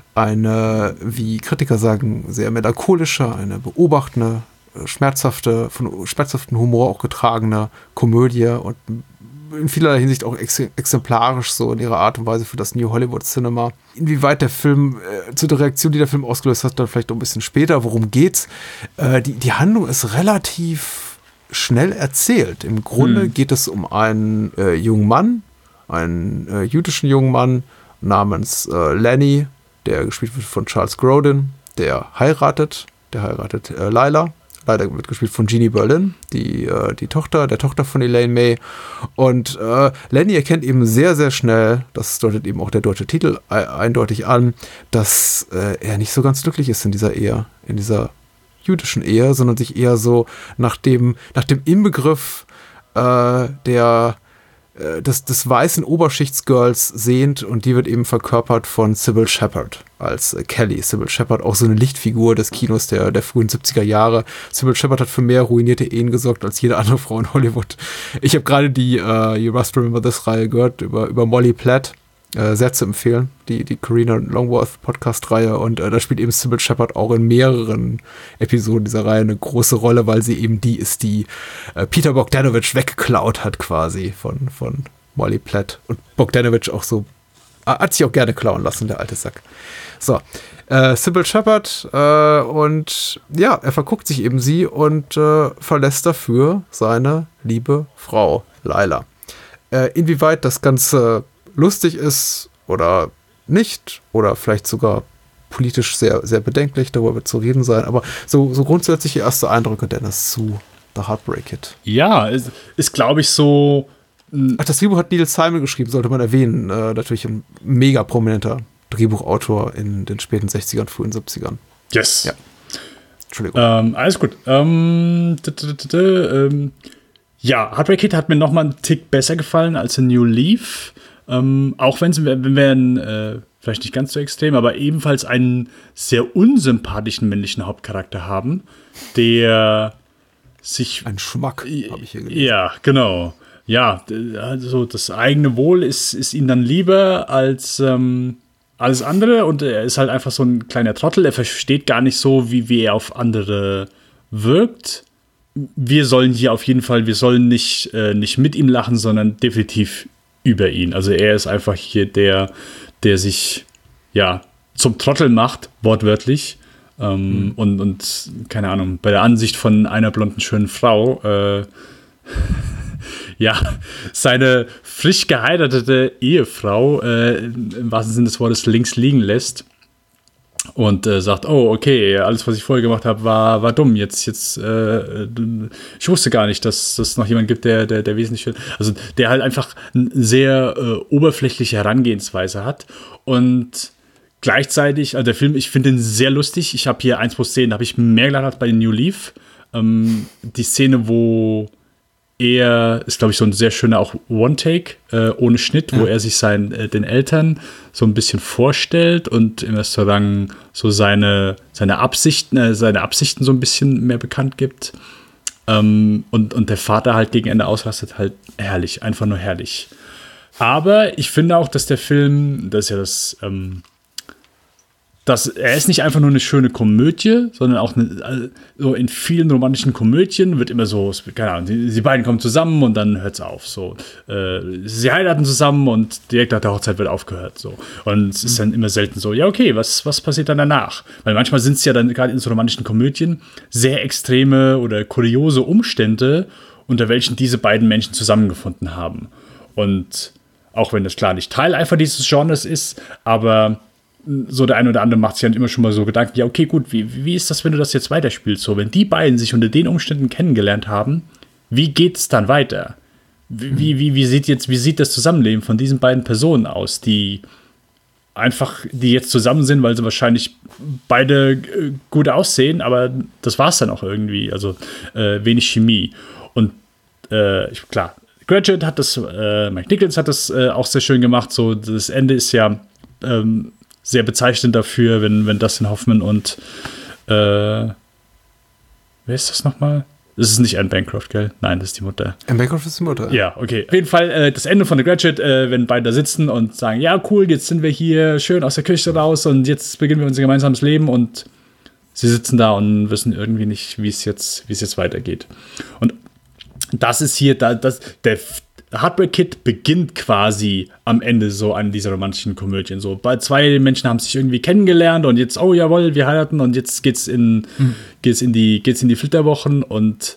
F: Eine, wie Kritiker sagen, sehr melancholische, eine beobachtende, äh, schmerzhafte, von schmerzhaftem Humor auch getragene Komödie und in vielerlei Hinsicht auch ex exemplarisch so in ihrer Art und Weise für das New Hollywood Cinema. Inwieweit der Film, äh, zu der Reaktion, die der Film ausgelöst hat, dann vielleicht noch ein bisschen später, worum geht's? Äh, die, die Handlung ist relativ schnell erzählt. Im Grunde
G: Hm.
F: geht es um einen äh, jungen Mann, einen äh, jüdischen jungen Mann namens äh, Lenny, der gespielt wird von Charles Grodin, der heiratet, der heiratet äh, Lila. Leider wird gespielt von Jeannie Berlin, die, äh, die Tochter, der Tochter von Elaine May. Und äh, Lenny erkennt eben sehr, sehr schnell, das deutet eben auch der deutsche Titel e eindeutig an, dass äh, er nicht so ganz glücklich ist in dieser Ehe, in dieser jüdischen Ehe, sondern sich eher so nach dem, nach dem Inbegriff äh, der Des, des weißen Oberschichtsgirls sehnt, und die wird eben verkörpert von Sybil Shepherd als äh, Kelly. Sybil Shepherd, auch so eine Lichtfigur des Kinos der, der frühen siebziger Jahre. Sybil Shepherd hat für mehr ruinierte Ehen gesorgt als jede andere Frau in Hollywood. Ich habe gerade die uh, You Must Remember This-Reihe gehört über, über Molly Platt. Äh, sehr zu empfehlen, die, die Carina Longworth Podcast-Reihe, und äh, da spielt eben Sybil Shepherd auch in mehreren Episoden dieser Reihe eine große Rolle, weil sie eben die ist, die äh, Peter Bogdanovich weggeklaut hat quasi von, von Molly Platt, und Bogdanovich auch so, äh, hat sich auch gerne klauen lassen, der alte Sack. So, äh, Sybil Shepherd äh, und ja, er verguckt sich eben sie und äh, verlässt dafür seine liebe Frau Lila. Äh, inwieweit das Ganze lustig ist oder nicht, oder vielleicht sogar politisch sehr, sehr bedenklich, darüber wird zu reden sein, aber so, so grundsätzlich erste Eindrücke, Dennis, zu The Heartbreak Kid.
G: Ja, ist, ist glaube ich, so.
F: Ach, das Drehbuch hat Neil Simon geschrieben, sollte man erwähnen. Äh, natürlich ein mega prominenter Drehbuchautor in den späten sechzigern, frühen siebzigern.
G: Yes.
F: Ja. Entschuldigung.
G: Ähm, alles gut. Ähm, d -d -d -d ähm, ja, Heartbreak Kid hat mir noch mal einen Tick besser gefallen als A New Leaf. Ähm, auch wenn wir, wenn wir ein, äh, vielleicht nicht ganz so extrem, aber ebenfalls einen sehr unsympathischen männlichen Hauptcharakter haben, der sich...
F: Ein Schmack, habe ich hier gelesen.
G: Ja, genau. Ja, also das eigene Wohl ist, ist ihm dann lieber als ähm, alles andere und er ist halt einfach so ein kleiner Trottel. Er versteht gar nicht so, wie, wie er auf andere wirkt. Wir sollen hier auf jeden Fall, wir sollen nicht, äh, nicht mit ihm lachen, sondern definitiv über ihn. Also er ist einfach hier der, der sich ja zum Trottel macht, wortwörtlich. Ähm, mhm. und, und, keine Ahnung, bei der Ansicht von einer blonden, schönen Frau äh, ja, seine frisch geheiratete Ehefrau äh, im wahrsten Sinne des Wortes links liegen lässt und äh, sagt, oh, okay, alles, was ich vorher gemacht habe, war, war dumm. Jetzt, jetzt, äh, ich wusste gar nicht, dass es noch jemanden gibt, der, der, der wesentlich, also der halt einfach eine sehr äh, oberflächliche Herangehensweise hat und gleichzeitig, also der Film, ich finde ihn sehr lustig. Ich habe hier eins pro Szenen, da habe ich mehr gelacht als bei New Leaf. Ähm, die Szene, wo er, ist glaube ich so ein sehr schöner auch One-Take, äh, ohne Schnitt, ja. wo er sich sein, äh, den Eltern so ein bisschen vorstellt und im Restaurant so seine, seine Absichten, äh, seine Absichten so ein bisschen mehr bekannt gibt. Ähm, und, und der Vater halt gegen Ende ausrastet, halt herrlich, einfach nur herrlich. Aber ich finde auch, dass der Film, das ist ja das, ähm, dass er ist nicht einfach nur eine schöne Komödie, sondern auch eine, also so in vielen romantischen Komödien wird immer so, keine Ahnung, die, die beiden kommen zusammen und dann hört's auf. So, äh, sie heiraten zusammen und direkt nach der Hochzeit wird aufgehört. So. Und es ist dann immer selten so, ja, okay, was, was passiert dann danach? Weil manchmal sind es ja dann gerade in so romantischen Komödien sehr extreme oder kuriose Umstände, unter welchen diese beiden Menschen zusammengefunden haben. Und auch wenn das klar nicht Teil einfach dieses Genres ist, aber so der eine oder andere macht sich dann immer schon mal so Gedanken, ja, okay, gut, wie, wie ist das, wenn du das jetzt weiterspielst? So, wenn die beiden sich unter den Umständen kennengelernt haben, wie geht es dann weiter? Wie, wie, wie, sieht jetzt, wie sieht das Zusammenleben von diesen beiden Personen aus, die einfach, die jetzt zusammen sind, weil sie wahrscheinlich beide äh, gut aussehen, aber das war es dann auch irgendwie, also äh, wenig Chemie. Und äh, klar, Graduate hat das, äh, Mike Nichols hat das äh, auch sehr schön gemacht, so, das Ende ist ja ähm, sehr bezeichnend dafür, wenn, wenn Dustin Hoffman und äh, wer ist das nochmal? Das ist nicht Anne Bancroft, gell? Nein, das ist die Mutter.
F: Anne Bancroft ist die Mutter.
G: Ja, okay. Auf jeden Fall äh, das Ende von The Graduate, äh, wenn beide da sitzen und sagen, ja, cool, jetzt sind wir hier schön aus der Küche raus und jetzt beginnen wir unser gemeinsames Leben und sie sitzen da und wissen irgendwie nicht, wie es jetzt, wie es jetzt weitergeht. Und das ist hier, da, das, der Heartbreak Kid beginnt quasi am Ende so an dieser romantischen Komödien. So, bei zwei Menschen haben sich irgendwie kennengelernt und jetzt, oh jawohl, wir heiraten und jetzt geht's in, mhm. geht's in die, geht's in die Flitterwochen und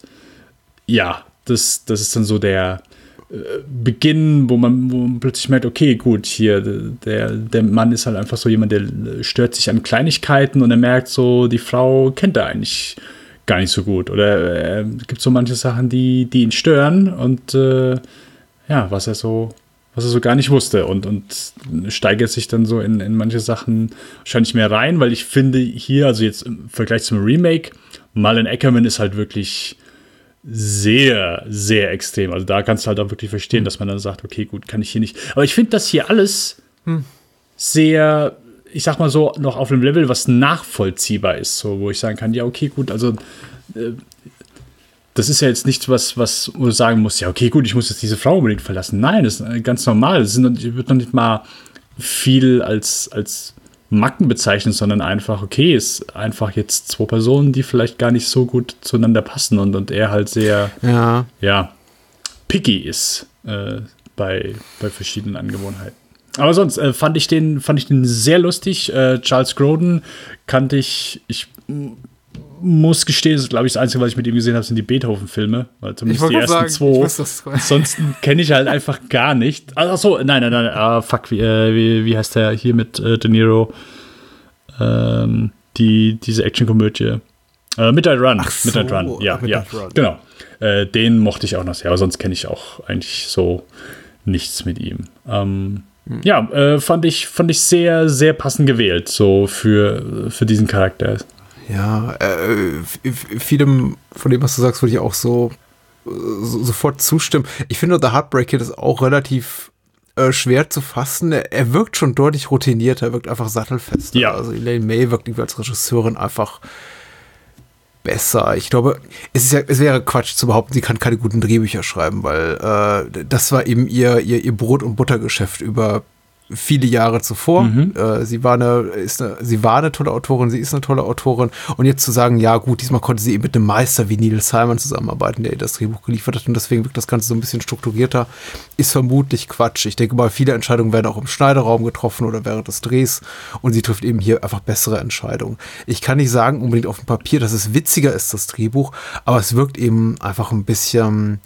G: ja, das, das ist dann so der äh, Beginn, wo man, wo man plötzlich merkt, okay, gut, hier, der, der Mann ist halt einfach so jemand, der stört sich an Kleinigkeiten und er merkt so, die Frau kennt er eigentlich gar nicht so gut. Oder es äh, gibt so manche Sachen, die, die ihn stören und äh, ja, was er so, was er so gar nicht wusste und, und steigert sich dann so in, in manche Sachen wahrscheinlich mehr rein, weil ich finde hier, also jetzt im Vergleich zum Remake, Malin Ackerman ist halt wirklich sehr, sehr extrem. Also da kannst du halt auch wirklich verstehen, hm. dass man dann sagt, okay, gut, kann ich hier nicht. Aber ich finde das hier alles hm. sehr, ich sag mal so, noch auf einem Level, was nachvollziehbar ist, so, wo ich sagen kann, ja, okay, gut, also äh, das ist ja jetzt nichts, was, was du sagen musst, ja, okay, gut, ich muss jetzt diese Frau unbedingt verlassen. Nein, das ist ganz normal. Es wird noch nicht mal viel als, als Macken bezeichnet, sondern einfach, okay, es ist einfach jetzt zwei Personen, die vielleicht gar nicht so gut zueinander passen und, und er halt sehr,
F: ja,
G: ja picky ist äh, bei, bei verschiedenen Angewohnheiten. Aber sonst äh, fand ich den, fand ich den sehr lustig. Äh, Charles Grodin kannte ich, ich muss gestehen, das ist, glaube ich, das Einzige, was ich mit ihm gesehen habe, sind die Beethoven-Filme. Weil zumindest die ersten
F: sagen,
G: zwei. Ansonsten kenne ich halt einfach gar nicht. Ach so, nein, nein, nein, ah, fuck, wie, äh, wie, wie heißt der hier mit äh, De Niro? Ähm, die, diese Action-Komödie. Äh, Midnight Run.
F: Ach so,
G: Midnight Run, ja,
F: Midnight
G: ja,
F: Run.
G: genau. Äh, den mochte ich auch noch sehr, aber sonst kenne ich auch eigentlich so nichts mit ihm. Ähm, hm. Ja, äh, fand ich, fand ich sehr, sehr passend gewählt, so für, für diesen Charakter.
F: Ja, äh, vielem von dem, was du sagst, würde ich auch so, so sofort zustimmen. Ich finde, The Heartbreak Kid ist auch relativ äh, schwer zu fassen. Er, er wirkt schon deutlich routinierter, er wirkt einfach sattelfester.
G: Ja.
F: Also Elaine May wirkt irgendwie als Regisseurin einfach besser. Ich glaube, es ist ja, es wäre Quatsch zu behaupten, sie kann keine guten Drehbücher schreiben, weil äh, das war eben ihr, ihr, ihr Brot- und Buttergeschäft über viele Jahre zuvor. Mhm. Äh, sie war eine, ist eine, sie war eine tolle Autorin, sie ist eine tolle Autorin. Und jetzt zu sagen, ja gut, diesmal konnte sie eben mit einem Meister wie Neil Simon zusammenarbeiten, der ihr das Drehbuch geliefert hat und deswegen wirkt das Ganze so ein bisschen strukturierter, ist vermutlich Quatsch. Ich denke mal, viele Entscheidungen werden auch im Schneiderraum getroffen oder während des Drehs und sie trifft eben hier einfach bessere Entscheidungen. Ich kann nicht sagen unbedingt auf dem Papier, dass es witziger ist, das Drehbuch, aber es wirkt eben einfach ein bisschen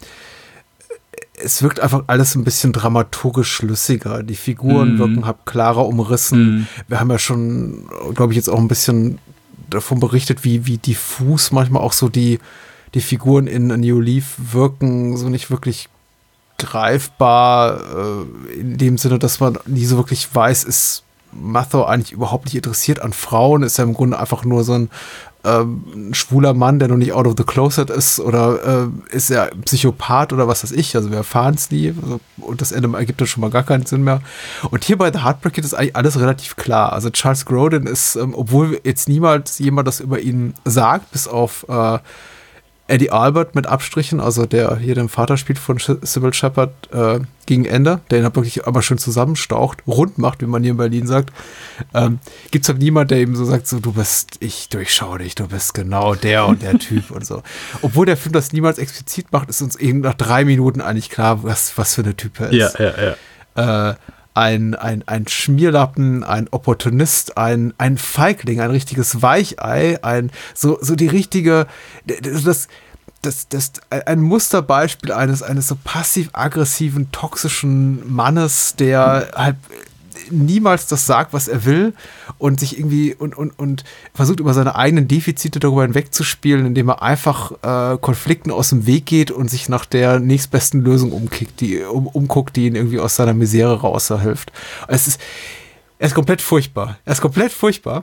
F: es wirkt einfach alles ein bisschen dramaturgisch schlüssiger. Die Figuren mm. wirken halt klarer umrissen. Mm. Wir haben ja schon, glaube ich, jetzt auch ein bisschen davon berichtet, wie, wie diffus manchmal auch so die, die Figuren in A New Leaf wirken, so nicht wirklich greifbar, äh, in dem Sinne, dass man nie so wirklich weiß, ist Matho eigentlich überhaupt nicht interessiert an Frauen, ist ja im Grunde einfach nur so ein Ähm, ein schwuler Mann, der noch nicht out of the closet ist oder äh, ist er Psychopath oder was weiß ich, also wir erfahren es nie also, und das Ende ergibt dann schon mal gar keinen Sinn mehr. Und hier bei The Heartbreak ist eigentlich alles relativ klar. Also Charles Grodin ist, ähm, obwohl jetzt niemals jemand das über ihn sagt, bis auf äh, Eddie Albert mit Abstrichen, also der hier den Vater spielt von Sybil Shepherd äh, gegen Ende, der ihn halt wirklich aber schön zusammenstaucht, rund macht, wie man hier in Berlin sagt. Ähm, Gibt es halt niemand, der eben so sagt, so du bist, ich durchschaue dich, du bist genau der und der Typ und so. Obwohl der Film das niemals explizit macht, ist uns eben nach drei Minuten eigentlich klar, was, was für eine Typ er ist.
G: Ja, ja,
F: ja. Äh, Ein, ein, ein Schmierlappen, ein Opportunist, ein, ein Feigling, ein richtiges Weichei, ein, so, so die richtige, das, das, das, ein Musterbeispiel eines, eines so passiv-aggressiven, toxischen Mannes, der halt niemals das sagt, was er will und sich irgendwie und, und, und versucht über seine eigenen Defizite darüber hinwegzuspielen, indem er einfach äh, Konflikten aus dem Weg geht und sich nach der nächstbesten Lösung umkickt, die, um, umguckt, die ihn irgendwie aus seiner Misere raushilft. Es ist, er ist komplett furchtbar. Er ist komplett furchtbar.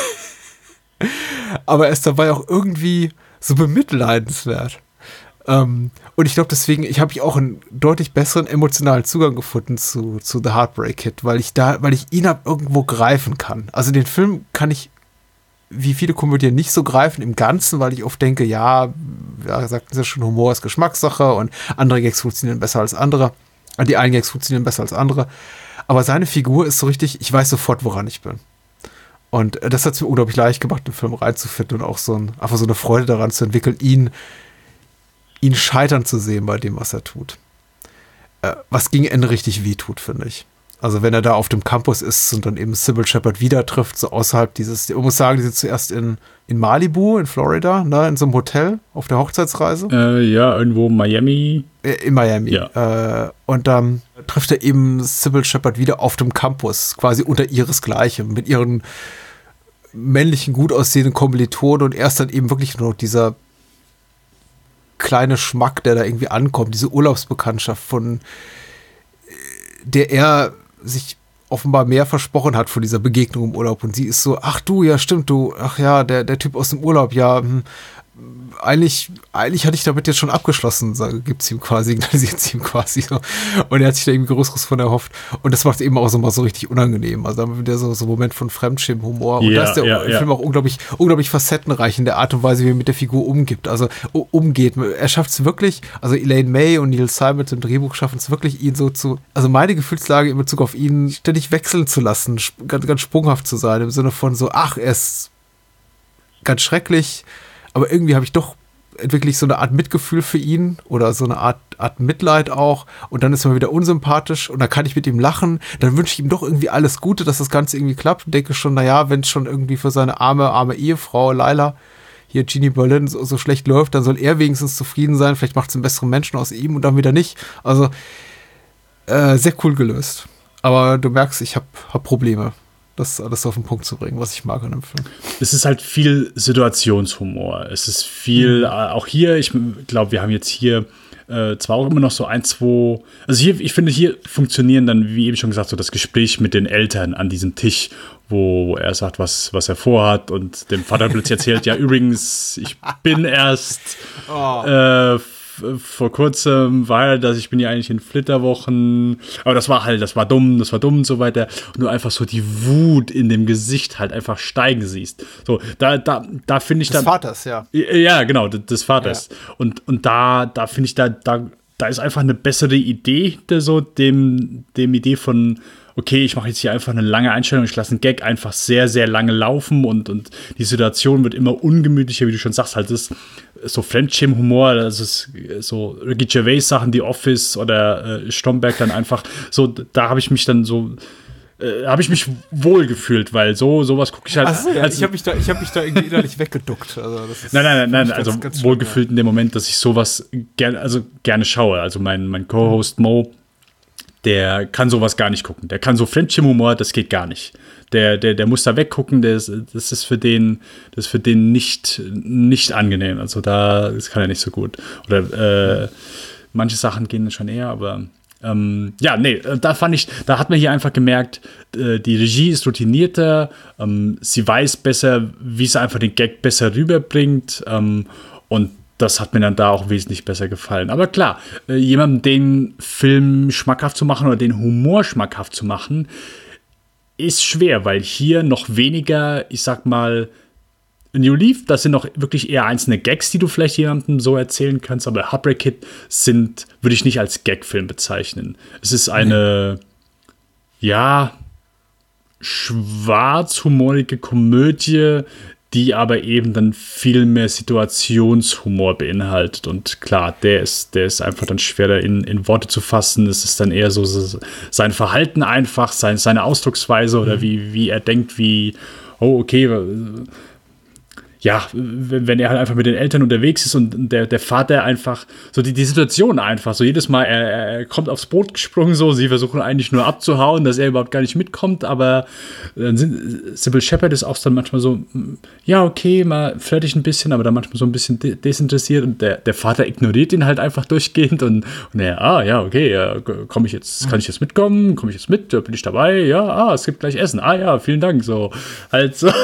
F: Aber er ist dabei auch irgendwie so bemitleidenswert. Ähm, und ich glaube deswegen, ich habe auch einen deutlich besseren emotionalen Zugang gefunden zu, zu The Heartbreak Kid, weil ich da, weil ich ihn ab irgendwo greifen kann. Also den Film kann ich, wie viele Komödien, nicht so greifen im Ganzen, weil ich oft denke, ja, ja, sagten sie schon, Humor ist Geschmackssache und andere Gags funktionieren besser als andere. Die einen Gags funktionieren besser als andere. Aber seine Figur ist so richtig, ich weiß sofort, woran ich bin. Und das hat es mir unglaublich leicht gemacht, den Film reinzufinden und auch so ein, einfach so eine Freude daran zu entwickeln, ihn ihn scheitern zu sehen bei dem, was er tut. Äh, was gegen Ende richtig weh tut, finde ich. Also wenn er da auf dem Campus ist und dann eben Sybil Shepherd wieder trifft, so außerhalb dieses, ich muss sagen, die sind zuerst in, in Malibu, in Florida, ne, in so einem Hotel auf der Hochzeitsreise.
G: Äh, ja, irgendwo Miami.
F: Äh, in Miami.
G: Ja.
F: Äh, und dann trifft er eben Sybil Shepherd wieder auf dem Campus, quasi unter ihresgleichen, mit ihren männlichen, gut aussehenden Kommilitonen und erst dann eben wirklich nur dieser kleine Schmack, der da irgendwie ankommt, diese Urlaubsbekanntschaft, von der er sich offenbar mehr versprochen hat von dieser Begegnung im Urlaub. Und sie ist so, ach du, ja stimmt, du, ach ja, der, der Typ aus dem Urlaub, ja, hm, eigentlich, eigentlich hatte ich damit jetzt schon abgeschlossen, gibt es ihm quasi, signalisiert sie ihm quasi so. Und er hat sich da irgendwie Größeres von erhofft. Und das macht es eben auch so mal so richtig unangenehm. Also da haben wir wieder so, so einen Moment von Fremdschirmhumor. Und
G: ja,
F: da ist der
G: ja,
F: Film
G: ja.
F: auch unglaublich, unglaublich facettenreich in der Art und Weise, wie er mit der Figur umgibt. Also umgeht. Er schafft es wirklich, also Elaine May und Neil Simon im Drehbuch schaffen es wirklich, ihn so zu, also meine Gefühlslage in Bezug auf ihn ständig wechseln zu lassen, ganz, ganz sprunghaft zu sein, im Sinne von so, ach, er ist ganz schrecklich, aber irgendwie habe ich doch entwickle ich so eine Art Mitgefühl für ihn oder so eine Art, Art Mitleid auch und dann ist er mal wieder unsympathisch und dann kann ich mit ihm lachen, dann wünsche ich ihm doch irgendwie alles Gute, dass das Ganze irgendwie klappt und denke schon, naja, wenn es schon irgendwie für seine arme, arme Ehefrau Lila, hier Jeannie Berlin, so, so schlecht läuft, dann soll er wenigstens zufrieden sein, vielleicht macht es einen besseren Menschen aus ihm und dann wieder nicht. Also äh, sehr cool gelöst. Aber du merkst, ich habe hab Probleme, das alles auf den Punkt zu bringen, was ich mag an dem Film.
G: Es ist halt viel Situationshumor. Es ist viel, mhm. äh, auch hier, ich glaube, wir haben jetzt hier äh, zwar auch immer noch so ein, zwei, also hier, ich finde, hier funktionieren dann, wie eben schon gesagt, so das Gespräch mit den Eltern an diesem Tisch, wo er sagt, was, was er vorhat und dem Vater plötzlich erzählt, ja, übrigens, ich bin erst oh. äh, vor kurzem war ja, dass ich bin ja eigentlich in Flitterwochen, aber das war halt, das war dumm, das war dumm und so weiter. Und du einfach so die Wut in dem Gesicht halt einfach steigen siehst. So, da, da, da finde ich
F: Des
G: dann.
F: Vaters, ja.
G: Ja, genau, des Vaters.
F: Ja.
G: Und, und da, da finde ich, da, da, da ist einfach eine bessere Idee hinter so dem, dem Idee von, okay, ich mache jetzt hier einfach eine lange Einstellung, ich lasse einen Gag einfach sehr, sehr lange laufen und, und die Situation wird immer ungemütlicher, wie du schon sagst, halt das so Fremdschämen-Humor, das ist so Ricky Gervais-Sachen, The Office oder äh, Stromberg dann einfach, so, da habe ich mich dann so äh, habe ich mich wohl gefühlt, weil so sowas gucke ich halt.
F: Achso, ja,
G: als,
F: ich habe mich da, ich habe mich da irgendwie innerlich weggeduckt. Also das ist
G: nein, nein, nein, nein,
F: ganz,
G: also
F: ganz
G: wohlgefühlt in dem Moment, dass ich sowas gerne, also gerne schaue. Also mein mein Co-Host Mo, der kann sowas gar nicht gucken. Der kann so Fremdschirmhumor, das geht gar nicht. Der, der, der muss da weggucken, der ist, das ist für den, das ist für den nicht, nicht angenehm. Also da, das kann er nicht so gut. Oder äh, manche Sachen gehen schon eher, aber ähm, ja, nee, da fand ich, da hat man hier einfach gemerkt, äh, die Regie ist routinierter, ähm, sie weiß besser, wie sie einfach den Gag besser rüberbringt, ähm, und das hat mir dann da auch wesentlich besser gefallen. Aber klar, äh, jemandem den Film schmackhaft zu machen oder den Humor schmackhaft zu machen, ist schwer, weil hier noch weniger, ich sag mal, New Leaf, das sind noch wirklich eher einzelne Gags, die du vielleicht jemandem so erzählen kannst, aber Heartbreak Kid sind, würde ich nicht als Gagfilm bezeichnen. Es ist eine, nee. ja, schwarzhumorige Komödie, die aber eben dann viel mehr Situationshumor beinhaltet. Und klar, der ist, der ist einfach dann schwerer in, in Worte zu fassen. Es ist dann eher so, so sein Verhalten einfach, sein, seine Ausdrucksweise oder mhm. wie, wie er denkt, wie, oh, okay, ja, wenn er halt einfach mit den Eltern unterwegs ist und der, der Vater einfach, so die, die Situation einfach, so jedes Mal, er, er kommt aufs Boot gesprungen, so, sie versuchen eigentlich nur abzuhauen, dass er überhaupt gar nicht mitkommt, aber dann sind, Sybil Shepherd ist auch dann manchmal so, ja, okay, mal flirtig ein bisschen, aber dann manchmal so ein bisschen de- desinteressiert und der, der Vater ignoriert ihn halt einfach durchgehend und, und er, ah, ja, okay, ja, komme ich jetzt, kann ich jetzt mitkommen, komme ich jetzt mit, bin ich dabei, ja, ah, es gibt gleich Essen, ah, ja, vielen Dank, so, halt so,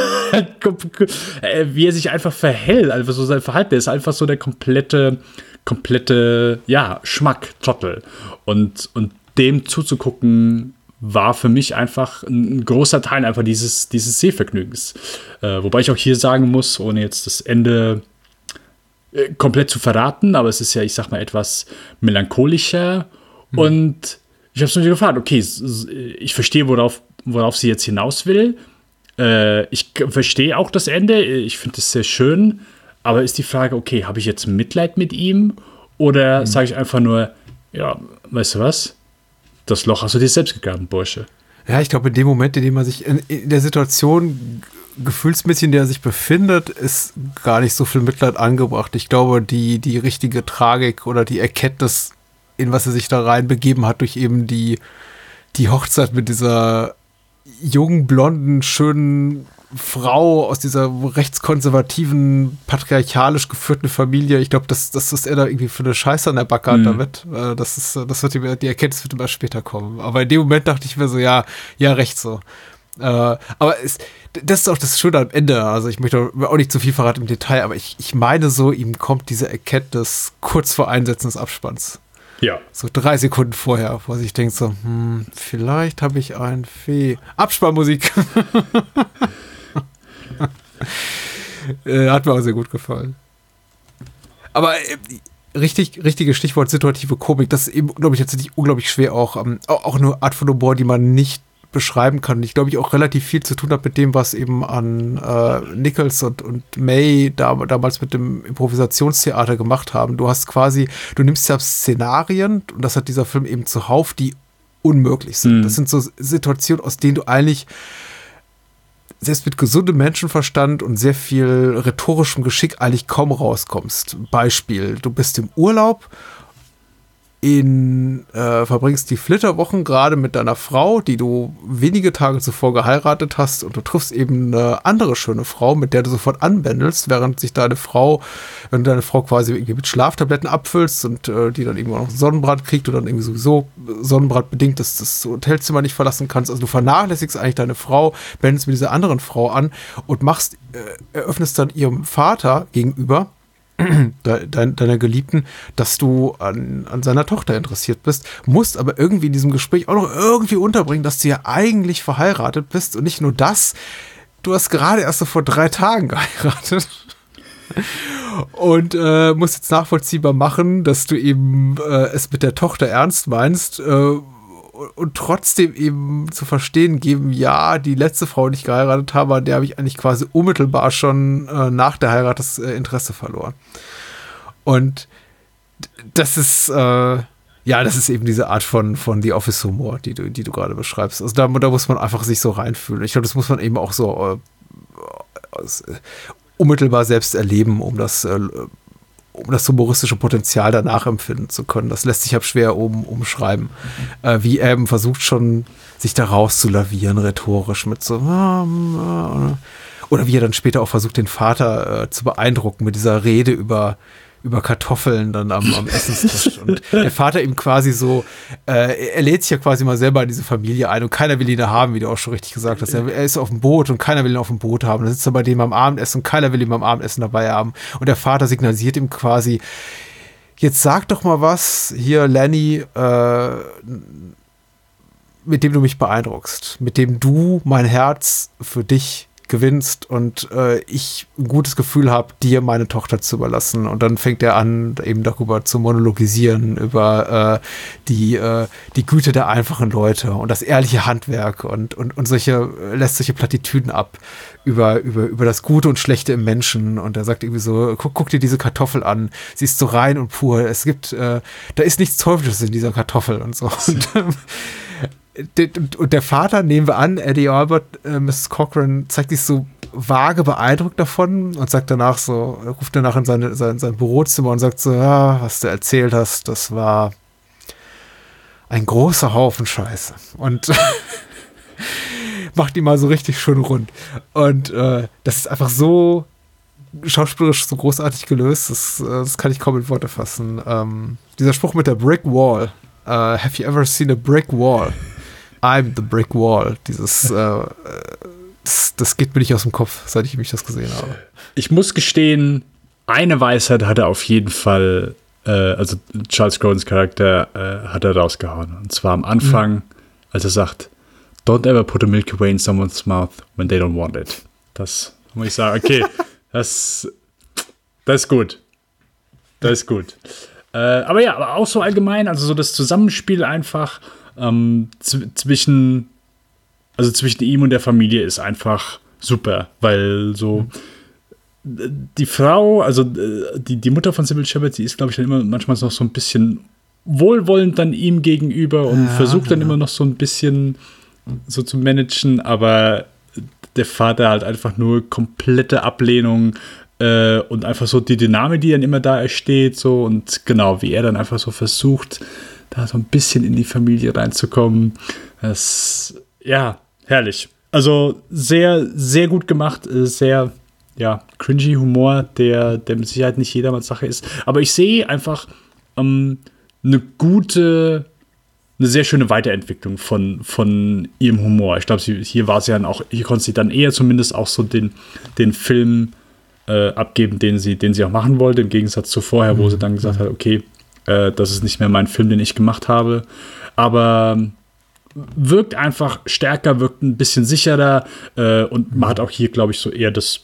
G: wie er sich einfach verhält, einfach so sein Verhalten, der ist einfach so der komplette, komplette, ja, Schmack-Trottel. Und, und dem zuzugucken, war für mich einfach ein, ein großer Teil einfach dieses, dieses Sehvergnügens. Äh, wobei ich auch hier sagen muss, ohne jetzt das Ende äh, komplett zu verraten, aber es ist ja, ich sag mal, etwas melancholischer. Mhm. Und ich habe es mir gefragt, okay, ich verstehe, worauf, worauf sie jetzt hinaus will. Ich verstehe auch das Ende, ich finde es sehr schön, aber ist die Frage, okay, habe ich jetzt Mitleid mit ihm oder mhm. sage ich einfach nur, ja, weißt du was, das Loch hast du dir selbst gegraben, Bursche. Ja,
F: ich glaube, in dem Moment, in dem man sich in, in der Situation gefühlsmäßig, in der er sich befindet, ist gar nicht so viel Mitleid angebracht. Ich glaube, die, die richtige Tragik oder die Erkenntnis, in was er sich da reinbegeben hat, durch eben die, die Hochzeit mit dieser jungen, blonden, schönen Frau aus dieser rechtskonservativen, patriarchalisch geführten Familie. Ich glaube, dass das ist er da irgendwie für eine Scheiße an der Backe hat mhm. damit. Das ist, das wird ihm, die Erkenntnis wird immer später kommen. Aber in dem Moment dachte ich mir so, ja, ja, recht so. Äh, aber es, das ist auch das Schöne am Ende. Also ich möchte auch nicht zu viel verraten im Detail, aber ich, ich meine so, ihm kommt diese Erkenntnis kurz vor Einsetzen des Abspanns.
G: Ja.
F: So drei Sekunden vorher, wo sich denkt so, hm, vielleicht habe ich ein Fee. Abspannmusik. äh, hat mir auch sehr gut gefallen. Aber äh, richtig, richtiges Stichwort situative Komik, das ist eben, glaube ich, tatsächlich unglaublich schwer auch. Ähm, auch eine Art von Humor, die man nicht beschreiben kann. Ich glaube, ich auch relativ viel zu tun hat mit dem, was eben an äh, Nichols und, und May da, damals mit dem Improvisationstheater gemacht haben. Du hast quasi, du nimmst ja Szenarien, und das hat dieser Film eben zuhauf, die unmöglich sind. Mhm. Das sind so Situationen, aus denen du eigentlich selbst mit gesundem Menschenverstand und sehr viel rhetorischem Geschick eigentlich kaum rauskommst. Beispiel, du bist im Urlaub, in äh, verbringst die Flitterwochen gerade mit deiner Frau, die du wenige Tage zuvor geheiratet hast, und du triffst eben eine andere schöne Frau, mit der du sofort anbändelst, während sich deine Frau, wenn du deine Frau quasi irgendwie mit Schlaftabletten abfüllst und äh, die dann irgendwann noch Sonnenbrand kriegt und dann irgendwie sowieso Sonnenbrand bedingt, dass das Hotelzimmer nicht verlassen kannst. Also du vernachlässigst eigentlich deine Frau, bändelst mit dieser anderen Frau an und machst, äh, eröffnest dann ihrem Vater gegenüber de, de, deiner Geliebten, dass du an, an seiner Tochter interessiert bist, musst aber irgendwie in diesem Gespräch auch noch irgendwie unterbringen, dass du ja eigentlich verheiratet bist und nicht nur das, du hast gerade erst so vor drei Tagen geheiratet und äh, musst jetzt nachvollziehbar machen, dass du eben äh, es mit der Tochter ernst meinst, äh, und trotzdem eben zu verstehen geben, ja, die letzte Frau, die ich geheiratet habe, an der habe ich eigentlich quasi unmittelbar schon äh, nach der Heirat das äh, Interesse verloren. Und das ist, äh, ja, das ist eben diese Art von, von The Office Humor, die du, die du gerade beschreibst. Also da, da muss man einfach sich so reinfühlen. Ich glaube, das muss man eben auch so äh, aus, äh, unmittelbar selbst erleben, um das äh, um das humoristische Potenzial danach empfinden zu können. Das lässt sich ab schwer um, umschreiben. Äh, wie er eben versucht schon, sich da rauszulavieren, rhetorisch mit so, oder wie er dann später auch versucht, den Vater äh, zu beeindrucken mit dieser Rede über über Kartoffeln dann am, am Essenstisch. Und der Vater ihm quasi so, äh, er lädt sich ja quasi mal selber in diese Familie ein und keiner will ihn da haben, wie du auch schon richtig gesagt hast. Er, er ist auf dem Boot und keiner will ihn auf dem Boot haben. Dann sitzt er bei dem am Abendessen und keiner will ihn beim Abendessen dabei haben. Und der Vater signalisiert ihm quasi, jetzt sag doch mal was, hier Lenny, äh, mit dem du mich beeindruckst, mit dem du mein Herz für dich gewinnst und äh, ich ein gutes Gefühl habe, dir meine Tochter zu überlassen. Und dann fängt er an, eben darüber zu monologisieren, über äh, die, äh, die Güte der einfachen Leute und das ehrliche Handwerk und, und, und solche, lässt solche Plattitüden ab über, über, über das Gute und Schlechte im Menschen. Und er sagt irgendwie so, guck, guck dir diese Kartoffel an, sie ist so rein und pur. Es gibt, äh, da ist nichts Teuflisches in dieser Kartoffel und so. Und, und der Vater, nehmen wir an, Eddie Albert, äh, Missus Cochran, zeigt sich so vage beeindruckt davon und sagt danach so, er ruft danach in seine, sein, sein Bürozimmer und sagt so, ja, was du erzählt hast, das war ein großer Haufen Scheiße. Und macht ihn mal so richtig schön rund. Und äh, das ist einfach so schauspielerisch so großartig gelöst, das, das kann ich kaum in Worte fassen. Ähm, dieser Spruch mit der Brick Wall, uh, have you ever seen a brick wall? I'm the brick wall. Dieses, äh, das, das geht mir nicht aus dem Kopf, seit ich mich das gesehen habe.
G: Ich muss gestehen, eine Weisheit hat er auf jeden Fall, äh, also Charles Grodins Charakter äh, hat er rausgehauen. Und zwar am Anfang, mhm. als er sagt, don't ever put a Milky Way in someone's mouth when they don't want it. Das muss ich sagen, okay, das, das ist gut. Das ist gut. Äh, aber ja, aber auch so allgemein, also so das Zusammenspiel einfach ähm, z- zwischen, also zwischen ihm und der Familie ist einfach super, weil so mhm. die Frau, also die, die Mutter von Sybil Shepherd, die ist, glaube ich, dann immer manchmal noch so ein bisschen wohlwollend dann ihm gegenüber und ja, versucht dann ja. immer noch so ein bisschen so zu managen, aber der Vater halt einfach nur komplette Ablehnung äh, und einfach so die Dynamik, die dann immer da entsteht, so und genau, wie er dann einfach so versucht, da so ein bisschen in die Familie reinzukommen. Das, ja, herrlich. Also sehr, sehr gut gemacht, sehr, ja, cringy Humor, der, der mit Sicherheit nicht jedermanns Sache ist. Aber ich sehe einfach ähm, eine gute, eine sehr schöne Weiterentwicklung von, von ihrem Humor. Ich glaube, hier war sie dann auch, hier konnte sie dann eher zumindest auch so den, den Film äh, abgeben, den sie, den sie auch machen wollte, im Gegensatz zu vorher, wo sie dann gesagt hat, okay, äh, das ist nicht mehr mein Film, den ich gemacht habe. Aber wirkt einfach stärker, wirkt ein bisschen sicherer äh, und man hat auch hier, glaube ich, so eher das,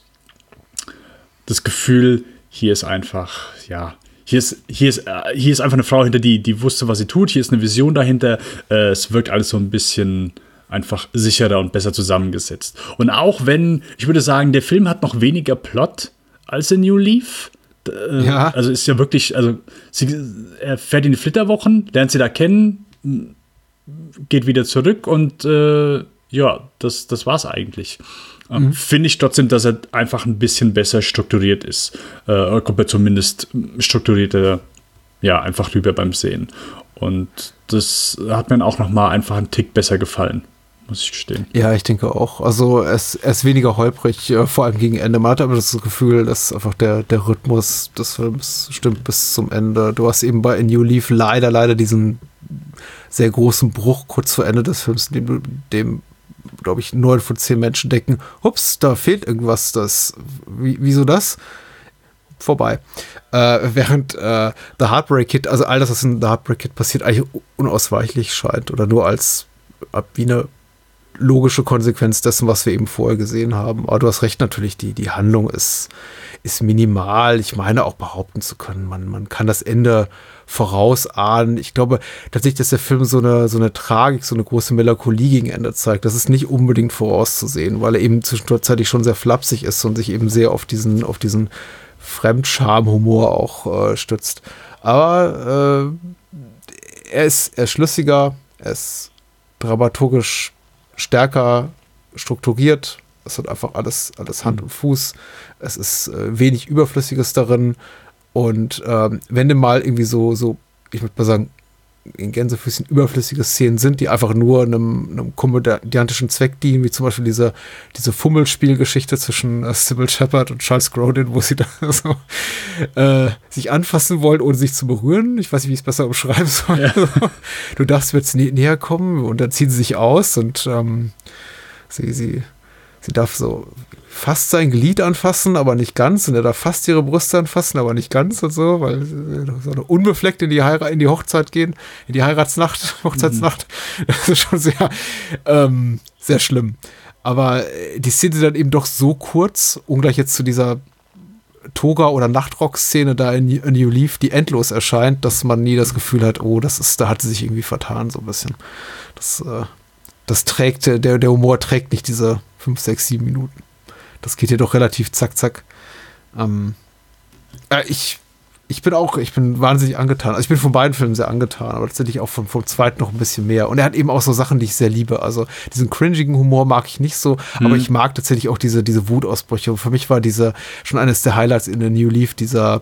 G: das Gefühl, hier ist einfach, ja, Hier ist, hier, ist, hier ist einfach eine Frau hinter, die, die wusste, was sie tut. Hier ist eine Vision dahinter. Äh, es wirkt alles so ein bisschen einfach sicherer und besser zusammengesetzt. Und auch wenn, ich würde sagen, der Film hat noch weniger Plot als in New Leaf. Äh, ja. Also ist ja wirklich, also sie, er fährt in die Flitterwochen, lernt sie da kennen, geht wieder zurück und äh, ja, das, das war's eigentlich. Mhm. Finde ich trotzdem, dass er einfach ein bisschen besser strukturiert ist. Äh, kommt er zumindest strukturierter, ja, einfach rüber beim Sehen. Und das hat mir auch noch mal einfach einen Tick besser gefallen, muss ich gestehen.
F: Ja, ich denke auch. Also es, er ist weniger holprig, äh, vor allem gegen Ende. Man hat aber das Gefühl, dass einfach der, der Rhythmus des Films stimmt bis zum Ende. Du hast eben bei In New Leaf leider, leider diesen sehr großen Bruch kurz vor Ende des Films, in dem du dem glaube ich, neun von zehn Menschen denken, ups, da fehlt irgendwas, das, wie, wieso das? vorbei. Äh, während äh, The Heartbreak Kid, also all das, was in The Heartbreak Kid passiert, eigentlich unausweichlich scheint oder nur als wie eine logische Konsequenz dessen, was wir eben vorher gesehen haben. Aber du hast recht, natürlich, die, die Handlung ist, ist minimal. Ich meine auch behaupten zu können, man, man kann das Ende vorausahnen. Ich glaube tatsächlich, dass der Film so eine, so eine Tragik, so eine große Melancholie gegen Ende zeigt. Das ist nicht unbedingt vorauszusehen, weil er eben zwischenzeitlich schon sehr flapsig ist und sich eben sehr auf diesen, auf diesen Fremdscham-Humor auch äh, stützt. Aber äh, er ist, er ist schlüssiger, er ist dramaturgisch stärker strukturiert. Es hat einfach alles, alles Hand und Fuß. Es ist äh, wenig Überflüssiges darin. Und ähm, wenn denn mal irgendwie so, so, ich würde mal sagen, in Gänsefüßchen überflüssige Szenen sind, die einfach nur einem, einem komödiantischen Zweck dienen, wie zum Beispiel diese, diese Fummelspielgeschichte zwischen äh, Sybil Shepherd und Charles Grodin, wo sie da so äh, sich anfassen wollen, ohne sich zu berühren. Ich weiß nicht, wie ich es besser umschreiben soll. Ja. Du darfst mir jetzt nä- näher kommen und dann ziehen sie sich aus und ähm, sie, sie, sie darf so fast sein Glied anfassen, aber nicht ganz. Und er darf fast ihre Brüste anfassen, aber nicht ganz und so, weil sie so eine unbefleckt in die Heirat, in die Hochzeit gehen, in die Heiratsnacht, Hochzeitsnacht. Mhm. Das ist schon sehr, ähm, sehr schlimm. Aber die Szene dann eben doch so kurz, ungleich jetzt zu dieser Toga- oder Nachtrock-Szene da in A New Leaf, die endlos erscheint, dass man nie das Gefühl hat, oh, das ist, da hat sie sich irgendwie vertan, so ein bisschen. Das, äh, das trägt, der, der Humor trägt nicht diese fünf, sechs, sieben Minuten. Das geht hier doch relativ zack, zack. Ähm, äh, ich, ich bin auch, ich bin wahnsinnig angetan. Also ich bin von beiden Filmen sehr angetan, aber tatsächlich auch vom, vom zweiten noch ein bisschen mehr. Und er hat eben auch so Sachen, die ich sehr liebe. Also diesen cringigen Humor mag ich nicht so, mhm. aber ich mag tatsächlich auch diese, diese Wutausbrüche. Und für mich war diese schon eines der Highlights in A New Leaf, dieser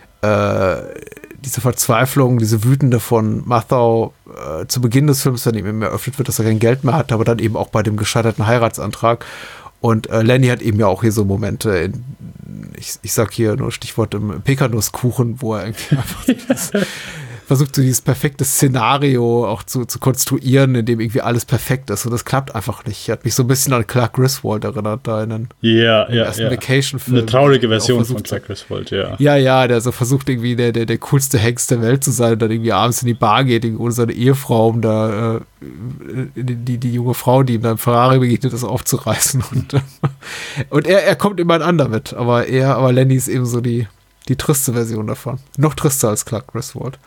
F: äh, diese Verzweiflung, diese Wütende von Mathau äh, zu Beginn des Films, wenn ihm eröffnet wird, dass er kein Geld mehr hat, aber dann eben auch bei dem gescheiterten Heiratsantrag. Und äh, Lenny hat eben ja auch hier so Momente, in, ich, ich sag hier nur Stichwort im Pekanusskuchen, wo er irgendwie einfach dieses, versucht, so dieses perfekte Szenario auch zu, zu konstruieren, in dem irgendwie alles perfekt ist. Und das klappt einfach nicht. Hat mich so ein bisschen an Clark Griswold erinnert, da in den
G: ja, ja,
F: ersten
G: ja.
F: Vacation-Film.
G: Eine traurige Version von Clark Griswold, ja.
F: Ja, ja, der so versucht, irgendwie der, der, der coolste Hengst der Welt zu sein und dann irgendwie abends in die Bar geht, ohne seine Ehefrau, um da äh, die, die, die junge Frau, die ihm dann Ferrari begegnet ist, aufzureißen. Und, äh, und er, er kommt immer an damit, aber er, aber Lenny ist eben so die, die triste Version davon. Noch trister als Clark Griswold.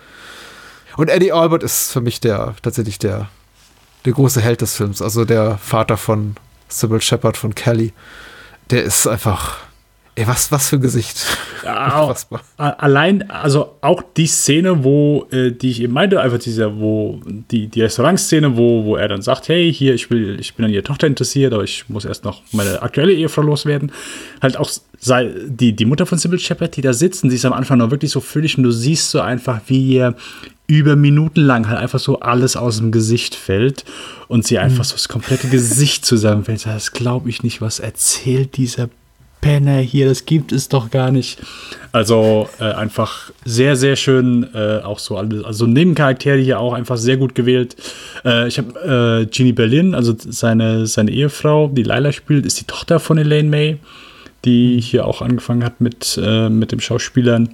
F: Und Eddie Albert ist für mich der, tatsächlich der, der große Held des Films, also der Vater von Sybil Shepherd, von Kelly. Der ist einfach, ey, was, was für ein Gesicht.
G: Ja, allein, also auch die Szene, wo, äh, die ich eben meinte, einfach diese, wo, die, die Restaurantszene, wo, wo er dann sagt, hey, hier, ich will, ich bin an ihrer Tochter interessiert, aber ich muss erst noch meine aktuelle Ehefrau loswerden. Halt auch sei, die, die Mutter von Sybil Shepherd, die da sitzt, und sie ist am Anfang noch wirklich so völlig, und du siehst so einfach, wie ihr über Minuten lang halt einfach so alles aus dem Gesicht fällt und sie einfach so das komplette Gesicht zusammenfällt. Das glaube ich nicht, was erzählt dieser Penner hier, das gibt es doch gar nicht. Also äh, einfach sehr, sehr schön, äh, auch so alle, also Nebencharaktere hier auch einfach sehr gut gewählt. Äh, ich habe äh, Jeannie Berlin, also seine, seine Ehefrau, die Lila spielt, ist die Tochter von Elaine May, die hier auch angefangen hat mit, äh, mit dem Schauspielern.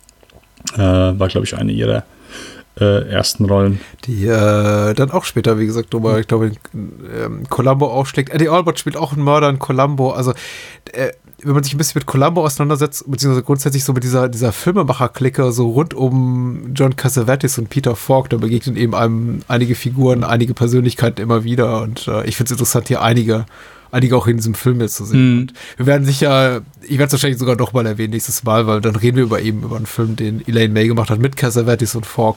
G: Äh, war, glaube ich, eine ihrer Äh, ersten Rollen.
F: Die äh, dann auch später, wie gesagt, nochmal, ich glaube, ähm, Columbo aufschlägt. Eddie Albert spielt auch einen Mörder in Columbo. Also, äh, wenn man sich ein bisschen mit Columbo auseinandersetzt, beziehungsweise grundsätzlich so mit dieser, dieser Filmemacher-Clique, so rund um John Cassavetes und Peter Falk, da begegnen eben einem einige Figuren, einige Persönlichkeiten immer wieder. Und äh, ich finde es interessant, hier einige einige auch in diesem Film jetzt zu sehen.
G: Mhm.
F: Und wir werden sicher, ich werde es wahrscheinlich sogar noch mal erwähnen nächstes Mal, weil dann reden wir über eben über einen Film, den Elaine May gemacht hat mit Cassavetes und Falk.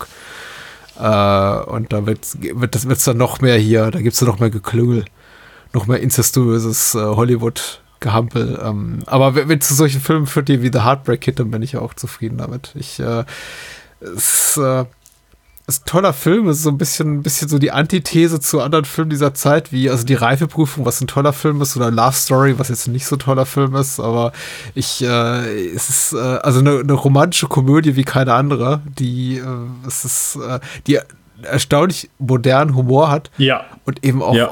F: Äh, und da wird es wird dann noch mehr hier, da gibt es dann noch mehr Geklüngel, noch mehr incestuöses äh, Hollywood-Gehampel. Ähm, aber wenn, wenn zu solchen Filmen führt, die wie The Heartbreak Kid, dann bin ich ja auch zufrieden damit. Ich, äh, es äh, ist ein toller Film, es ist so ein bisschen, ein bisschen so die Antithese zu anderen Filmen dieser Zeit, wie also die Reifeprüfung, was ein toller Film ist, oder Love Story, was jetzt nicht so ein toller Film ist, aber ich, äh, es ist äh, also eine, eine romantische Komödie wie keine andere, die äh, es ist, äh, die erstaunlich modernen Humor hat,
G: ja,
F: und eben auch,
G: ja.
F: auch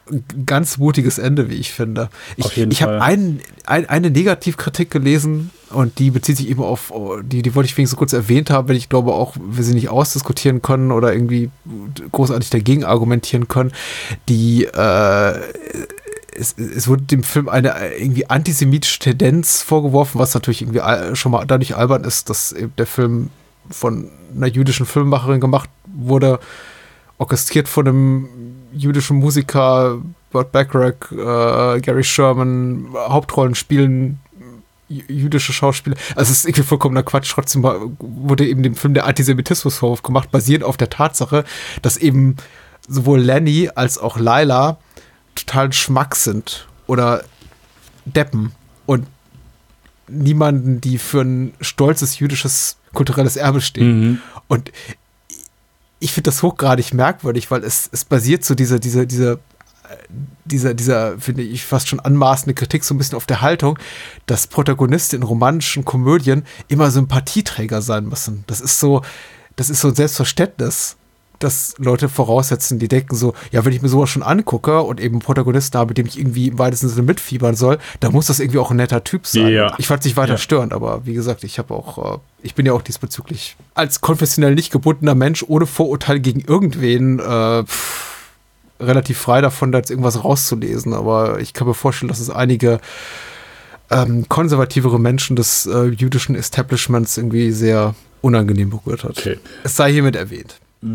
F: ein ganz mutiges Ende, wie ich finde.
G: Auf
F: Ich,
G: jeden
F: ich habe
G: Fall.
F: ein, ein, eine Negativkritik gelesen und die bezieht sich eben auf, die, die wollte ich wenigstens kurz erwähnt haben, wenn ich glaube auch, wir sie nicht ausdiskutieren können oder irgendwie großartig dagegen argumentieren können. Die, äh, es, es wurde dem Film eine irgendwie antisemitische Tendenz vorgeworfen, was natürlich irgendwie al- schon mal dadurch albern ist, dass eben der Film von einer jüdischen Filmemacherin gemacht wurde, orchestriert von einem jüdischen Musiker, Burt Bacharach, äh, Gary Sherman, Hauptrollen spielen j- jüdische Schauspieler. Also es ist irgendwie vollkommener Quatsch. Trotzdem war- wurde eben dem Film der Antisemitismusvorwurf gemacht, basierend auf der Tatsache, dass eben sowohl Lenny als auch Lila total Schmack sind oder Deppen und niemanden, die für ein stolzes jüdisches kulturelles Erbe stehen.
G: Mhm.
F: Und ich finde das hochgradig merkwürdig, weil es, es basiert so diese, diese, diese, dieser, dieser, finde ich, fast schon anmaßende Kritik so ein bisschen auf der Haltung, dass Protagonisten in romantischen Komödien immer Sympathieträger sein müssen. Das ist so, das ist so ein Selbstverständnis, dass Leute voraussetzen, die denken so, ja, wenn ich mir sowas schon angucke und eben einen Protagonisten habe, mit dem ich irgendwie im weitesten Sinne mitfiebern soll, dann muss das irgendwie auch ein netter Typ sein.
G: Ja.
F: Ich fand es nicht weiter
G: Ja.
F: störend, aber wie gesagt, ich habe auch, äh, ich bin ja auch diesbezüglich als konfessionell nicht gebundener Mensch ohne Vorurteil gegen irgendwen äh, pff, relativ frei davon, da jetzt irgendwas rauszulesen. Aber ich kann mir vorstellen, dass es einige ähm, konservativere Menschen des äh, jüdischen Establishments irgendwie sehr unangenehm berührt hat.
G: Okay.
F: Es sei hiermit erwähnt.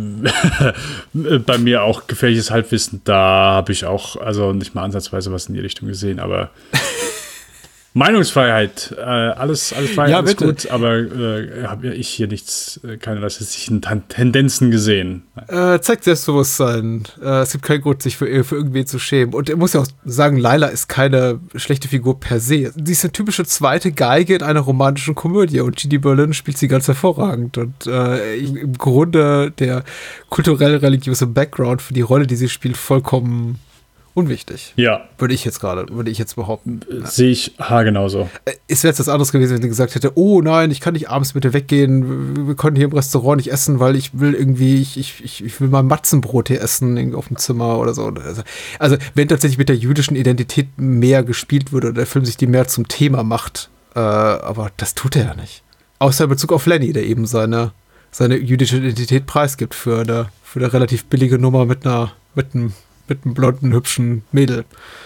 G: Bei mir auch gefährliches Halbwissen. Da habe ich auch, also nicht mal ansatzweise was in die Richtung gesehen, aber Meinungsfreiheit, äh, alles, alles frei,
F: Ja,
G: alles
F: bitte.
G: gut, aber äh, habe ja ich hier nichts, äh, keine rassistischen Ten- Tendenzen gesehen.
F: Äh, zeigt Selbstbewusstsein. Äh, es gibt keinen Grund, sich für, für irgendwen zu schämen. Und ich muss ja auch sagen, Lila ist keine schlechte Figur per se. Sie ist eine typische zweite Geige in einer romantischen Komödie und G D Berlin spielt sie ganz hervorragend. Und äh, im Grunde der kulturell-religiöse Background für die Rolle, die sie spielt, vollkommen unwichtig.
G: Ja,
F: Würde ich jetzt gerade, würde ich jetzt behaupten.
G: äh, sehe ich haargenauso.
F: Äh, Es wäre jetzt was anderes gewesen, wenn sie gesagt hätte, oh nein, ich kann nicht abends mit dir weggehen, wir, wir können hier im Restaurant nicht essen, weil ich will irgendwie, ich, ich, ich ich will mal Matzenbrot hier essen irgendwie auf dem Zimmer oder so. Also, also wenn tatsächlich mit der jüdischen Identität mehr gespielt würde oder der Film sich die mehr zum Thema macht, äh, aber das tut er ja nicht. Außer in Bezug auf Lenny, der eben seine, seine jüdische Identität preisgibt für eine, für eine relativ billige Nummer mit einer, mit einem mit einem blonden, hübschen Mädel.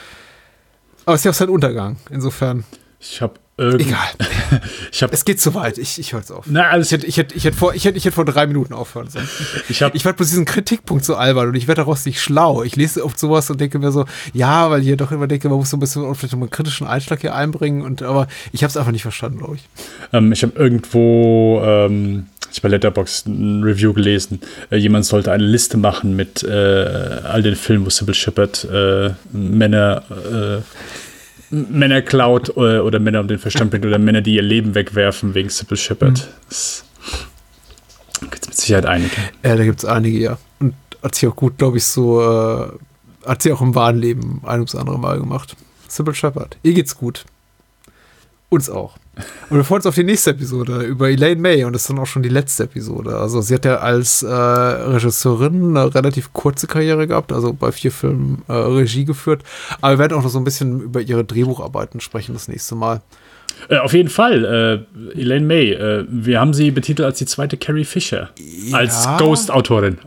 F: Aber es ist ja auch sein Untergang. Insofern,
G: Ich habe irgend-
F: egal.
G: Ich habe
F: Es geht zu weit. Ich, ich höre jetzt auf.
G: Na, alles
F: Ich hätte, ich, hätte, ich, hätte vor, ich, hätte, ich hätte vor drei Minuten aufhören sollen.
G: Ich habe
F: Ich fand bloß diesen Kritikpunkt so albern und ich werde daraus nicht schlau. Ich lese oft sowas und denke mir so, ja, weil ich doch immer denke, man muss so ein bisschen vielleicht noch einen kritischen Einschlag hier einbringen. Und, aber ich habe es einfach nicht verstanden, glaube ich.
G: ähm, ich habe irgendwo ähm, ich bei Letterboxd ein Review gelesen. Äh, jemand sollte eine Liste machen mit äh, all den Filmen, wo Sybil Shepherd äh, Männer äh, Männer klaut oder, oder Männer um den Verstand bringt oder Männer, die ihr Leben wegwerfen wegen Sybil Shepherd. Das gibt es mit Sicherheit einige.
F: Ja, da gibt es einige, ja. Und hat sich auch gut, glaube ich, so, äh, hat sie auch im wahren Leben ein ums andere Mal gemacht. Sybil Shepherd. Ihr geht's gut. Uns auch. Und wir freuen uns auf die nächste Episode über Elaine May und das ist dann auch schon die letzte Episode. Also sie hat ja als äh, Regisseurin eine relativ kurze Karriere gehabt, also bei vier Filmen äh, Regie geführt. Aber wir werden auch noch so ein bisschen über ihre Drehbucharbeiten sprechen das nächste Mal.
G: Äh, auf jeden Fall, äh, Elaine May. Äh, wir haben sie betitelt als die zweite Carrie Fisher.
F: Ja.
G: Als Ghost-Autorin.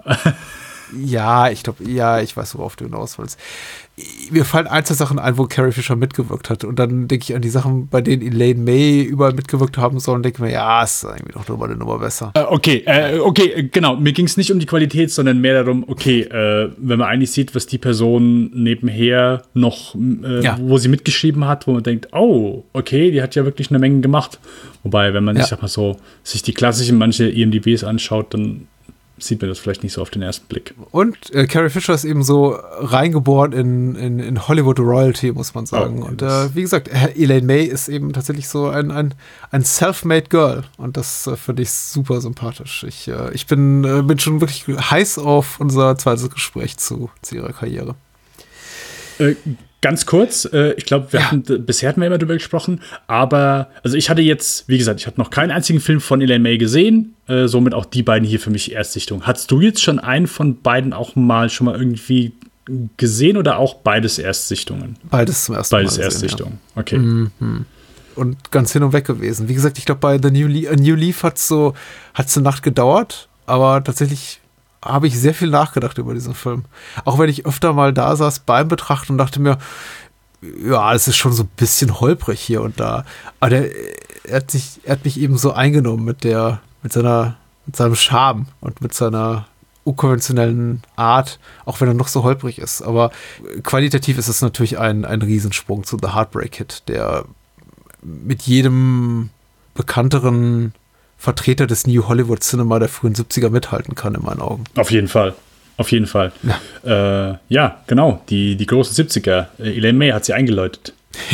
F: Ja, ich glaube, ja, ich weiß, worauf du hinaus willst. Mir fallen Einzelsachen ein, wo Carrie Fisher mitgewirkt hat. Und dann denke ich an die Sachen, bei denen Elaine May überall mitgewirkt haben soll und denke mir, ja, ist irgendwie doch nochmal eine Nummer besser.
G: Äh, okay, äh, okay, äh, genau. Mir ging es nicht um die Qualität, sondern mehr darum, okay, äh, wenn man eigentlich sieht, was die Person nebenher noch, äh,
F: Ja.
G: wo sie mitgeschrieben hat, wo man denkt, oh, okay, die hat ja wirklich eine Menge gemacht. Wobei, wenn man,
F: Ja.
G: ich sag mal so, sich die klassischen manche I M D Bs anschaut, dann sieht man das vielleicht nicht so auf den ersten Blick.
F: Und äh, Carrie Fisher ist eben so reingeboren in, in, in Hollywood Royalty, muss man sagen.
G: Oh,
F: und
G: das-
F: äh, wie gesagt, Elaine May ist eben tatsächlich so ein, ein, ein self-made Girl. Und das äh, finde ich super sympathisch. Ich, äh, ich bin, äh, bin schon wirklich heiß auf unser zweites Gespräch zu, zu ihrer Karriere.
G: Äh, ganz kurz, äh, ich glaube, wir
F: Ja.
G: hatten d- bisher hatten wir immer drüber gesprochen, aber also ich hatte jetzt, wie gesagt, ich hatte noch keinen einzigen Film von Elaine May gesehen, äh, somit auch die beiden hier für mich Erstsichtung. Hattest du jetzt schon einen von beiden auch mal schon mal irgendwie gesehen oder auch beides Erstsichtungen?
F: Beides zum ersten
G: Beides
F: Mal.
G: Beides Erstsichtungen, ja. Okay.
F: Mhm. Und ganz hin und weg gewesen. Wie gesagt, ich glaube, bei The New, Le- New Leaf hat es so, hat's eine Nacht gedauert, aber tatsächlich habe ich sehr viel nachgedacht über diesen Film. Auch wenn ich öfter mal da saß beim Betrachten und dachte mir, ja, es ist schon so ein bisschen holprig hier und da. Aber der, er, hat sich, er hat mich eben so eingenommen mit der, mit seiner, mit seinem Charme und mit seiner unkonventionellen Art, auch wenn er noch so holprig ist. Aber qualitativ ist es natürlich ein, ein Riesensprung zu The Heartbreak Kid, der mit jedem bekannteren Vertreter des New Hollywood Cinema der frühen siebziger mithalten kann, in meinen Augen.
G: Auf jeden Fall. Auf jeden Fall. Ja, äh, ja genau. Die, die großen siebziger. Elaine May hat sie eingeläutet.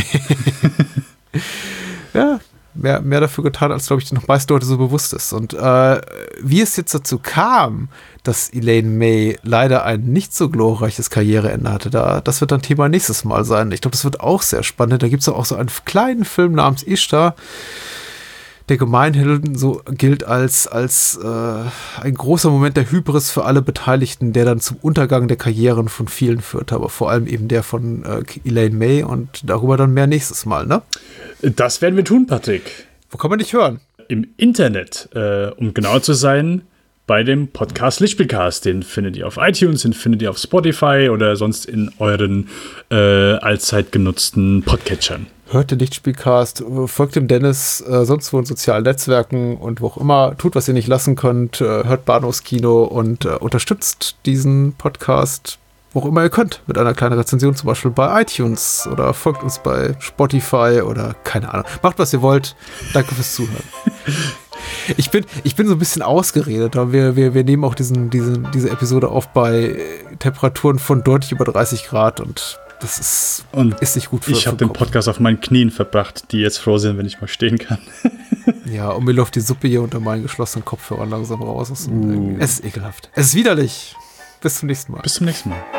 F: Ja, mehr, mehr dafür getan, als, glaube ich, noch meisten Leute so bewusst ist. Und äh, wie es jetzt dazu kam, dass Elaine May leider ein nicht so glorreiches Karriereende hatte, da, das wird dann Thema nächstes Mal sein. Ich glaube, das wird auch sehr spannend. Da gibt es auch so einen kleinen Film namens Ishtar, der gemeinhin so gilt als, als äh, ein großer Moment der Hybris für alle Beteiligten, der dann zum Untergang der Karrieren von vielen führt, aber vor allem eben der von äh, Elaine May und darüber dann mehr nächstes Mal, ne?
G: Das werden wir tun, Patrick.
F: Wo kann man dich hören?
G: Im Internet, äh, um genauer zu sein, bei dem Podcast Lichtspielcast. Den findet ihr auf iTunes, den findet ihr auf Spotify oder sonst in euren äh, allzeit genutzten Podcatchern.
F: Hört den Lichtspielcast, folgt dem Dennis, äh, sonst wo in sozialen Netzwerken und wo auch immer. Tut, was ihr nicht lassen könnt. Äh, hört Bahnhofskino und äh, unterstützt diesen Podcast, wo auch immer ihr könnt. Mit einer kleinen Rezension zum Beispiel bei iTunes oder folgt uns bei Spotify oder keine Ahnung. Macht, was ihr wollt. Danke fürs Zuhören. Ich bin, ich bin so ein bisschen ausgeredet, aber wir, wir, wir nehmen auch diesen, diesen, diese Episode auf bei Temperaturen von deutlich über dreißig Grad und das ist,
G: und
F: ist nicht gut für
G: Ich habe den Podcast auf meinen Knien verbracht, die jetzt froh sind, wenn ich mal stehen kann.
F: Ja, und mir läuft die Suppe hier unter meinen geschlossenen Kopfhörern langsam raus.
G: Uh.
F: Es ist ekelhaft. Es ist widerlich. Bis zum nächsten Mal.
G: Bis zum nächsten Mal.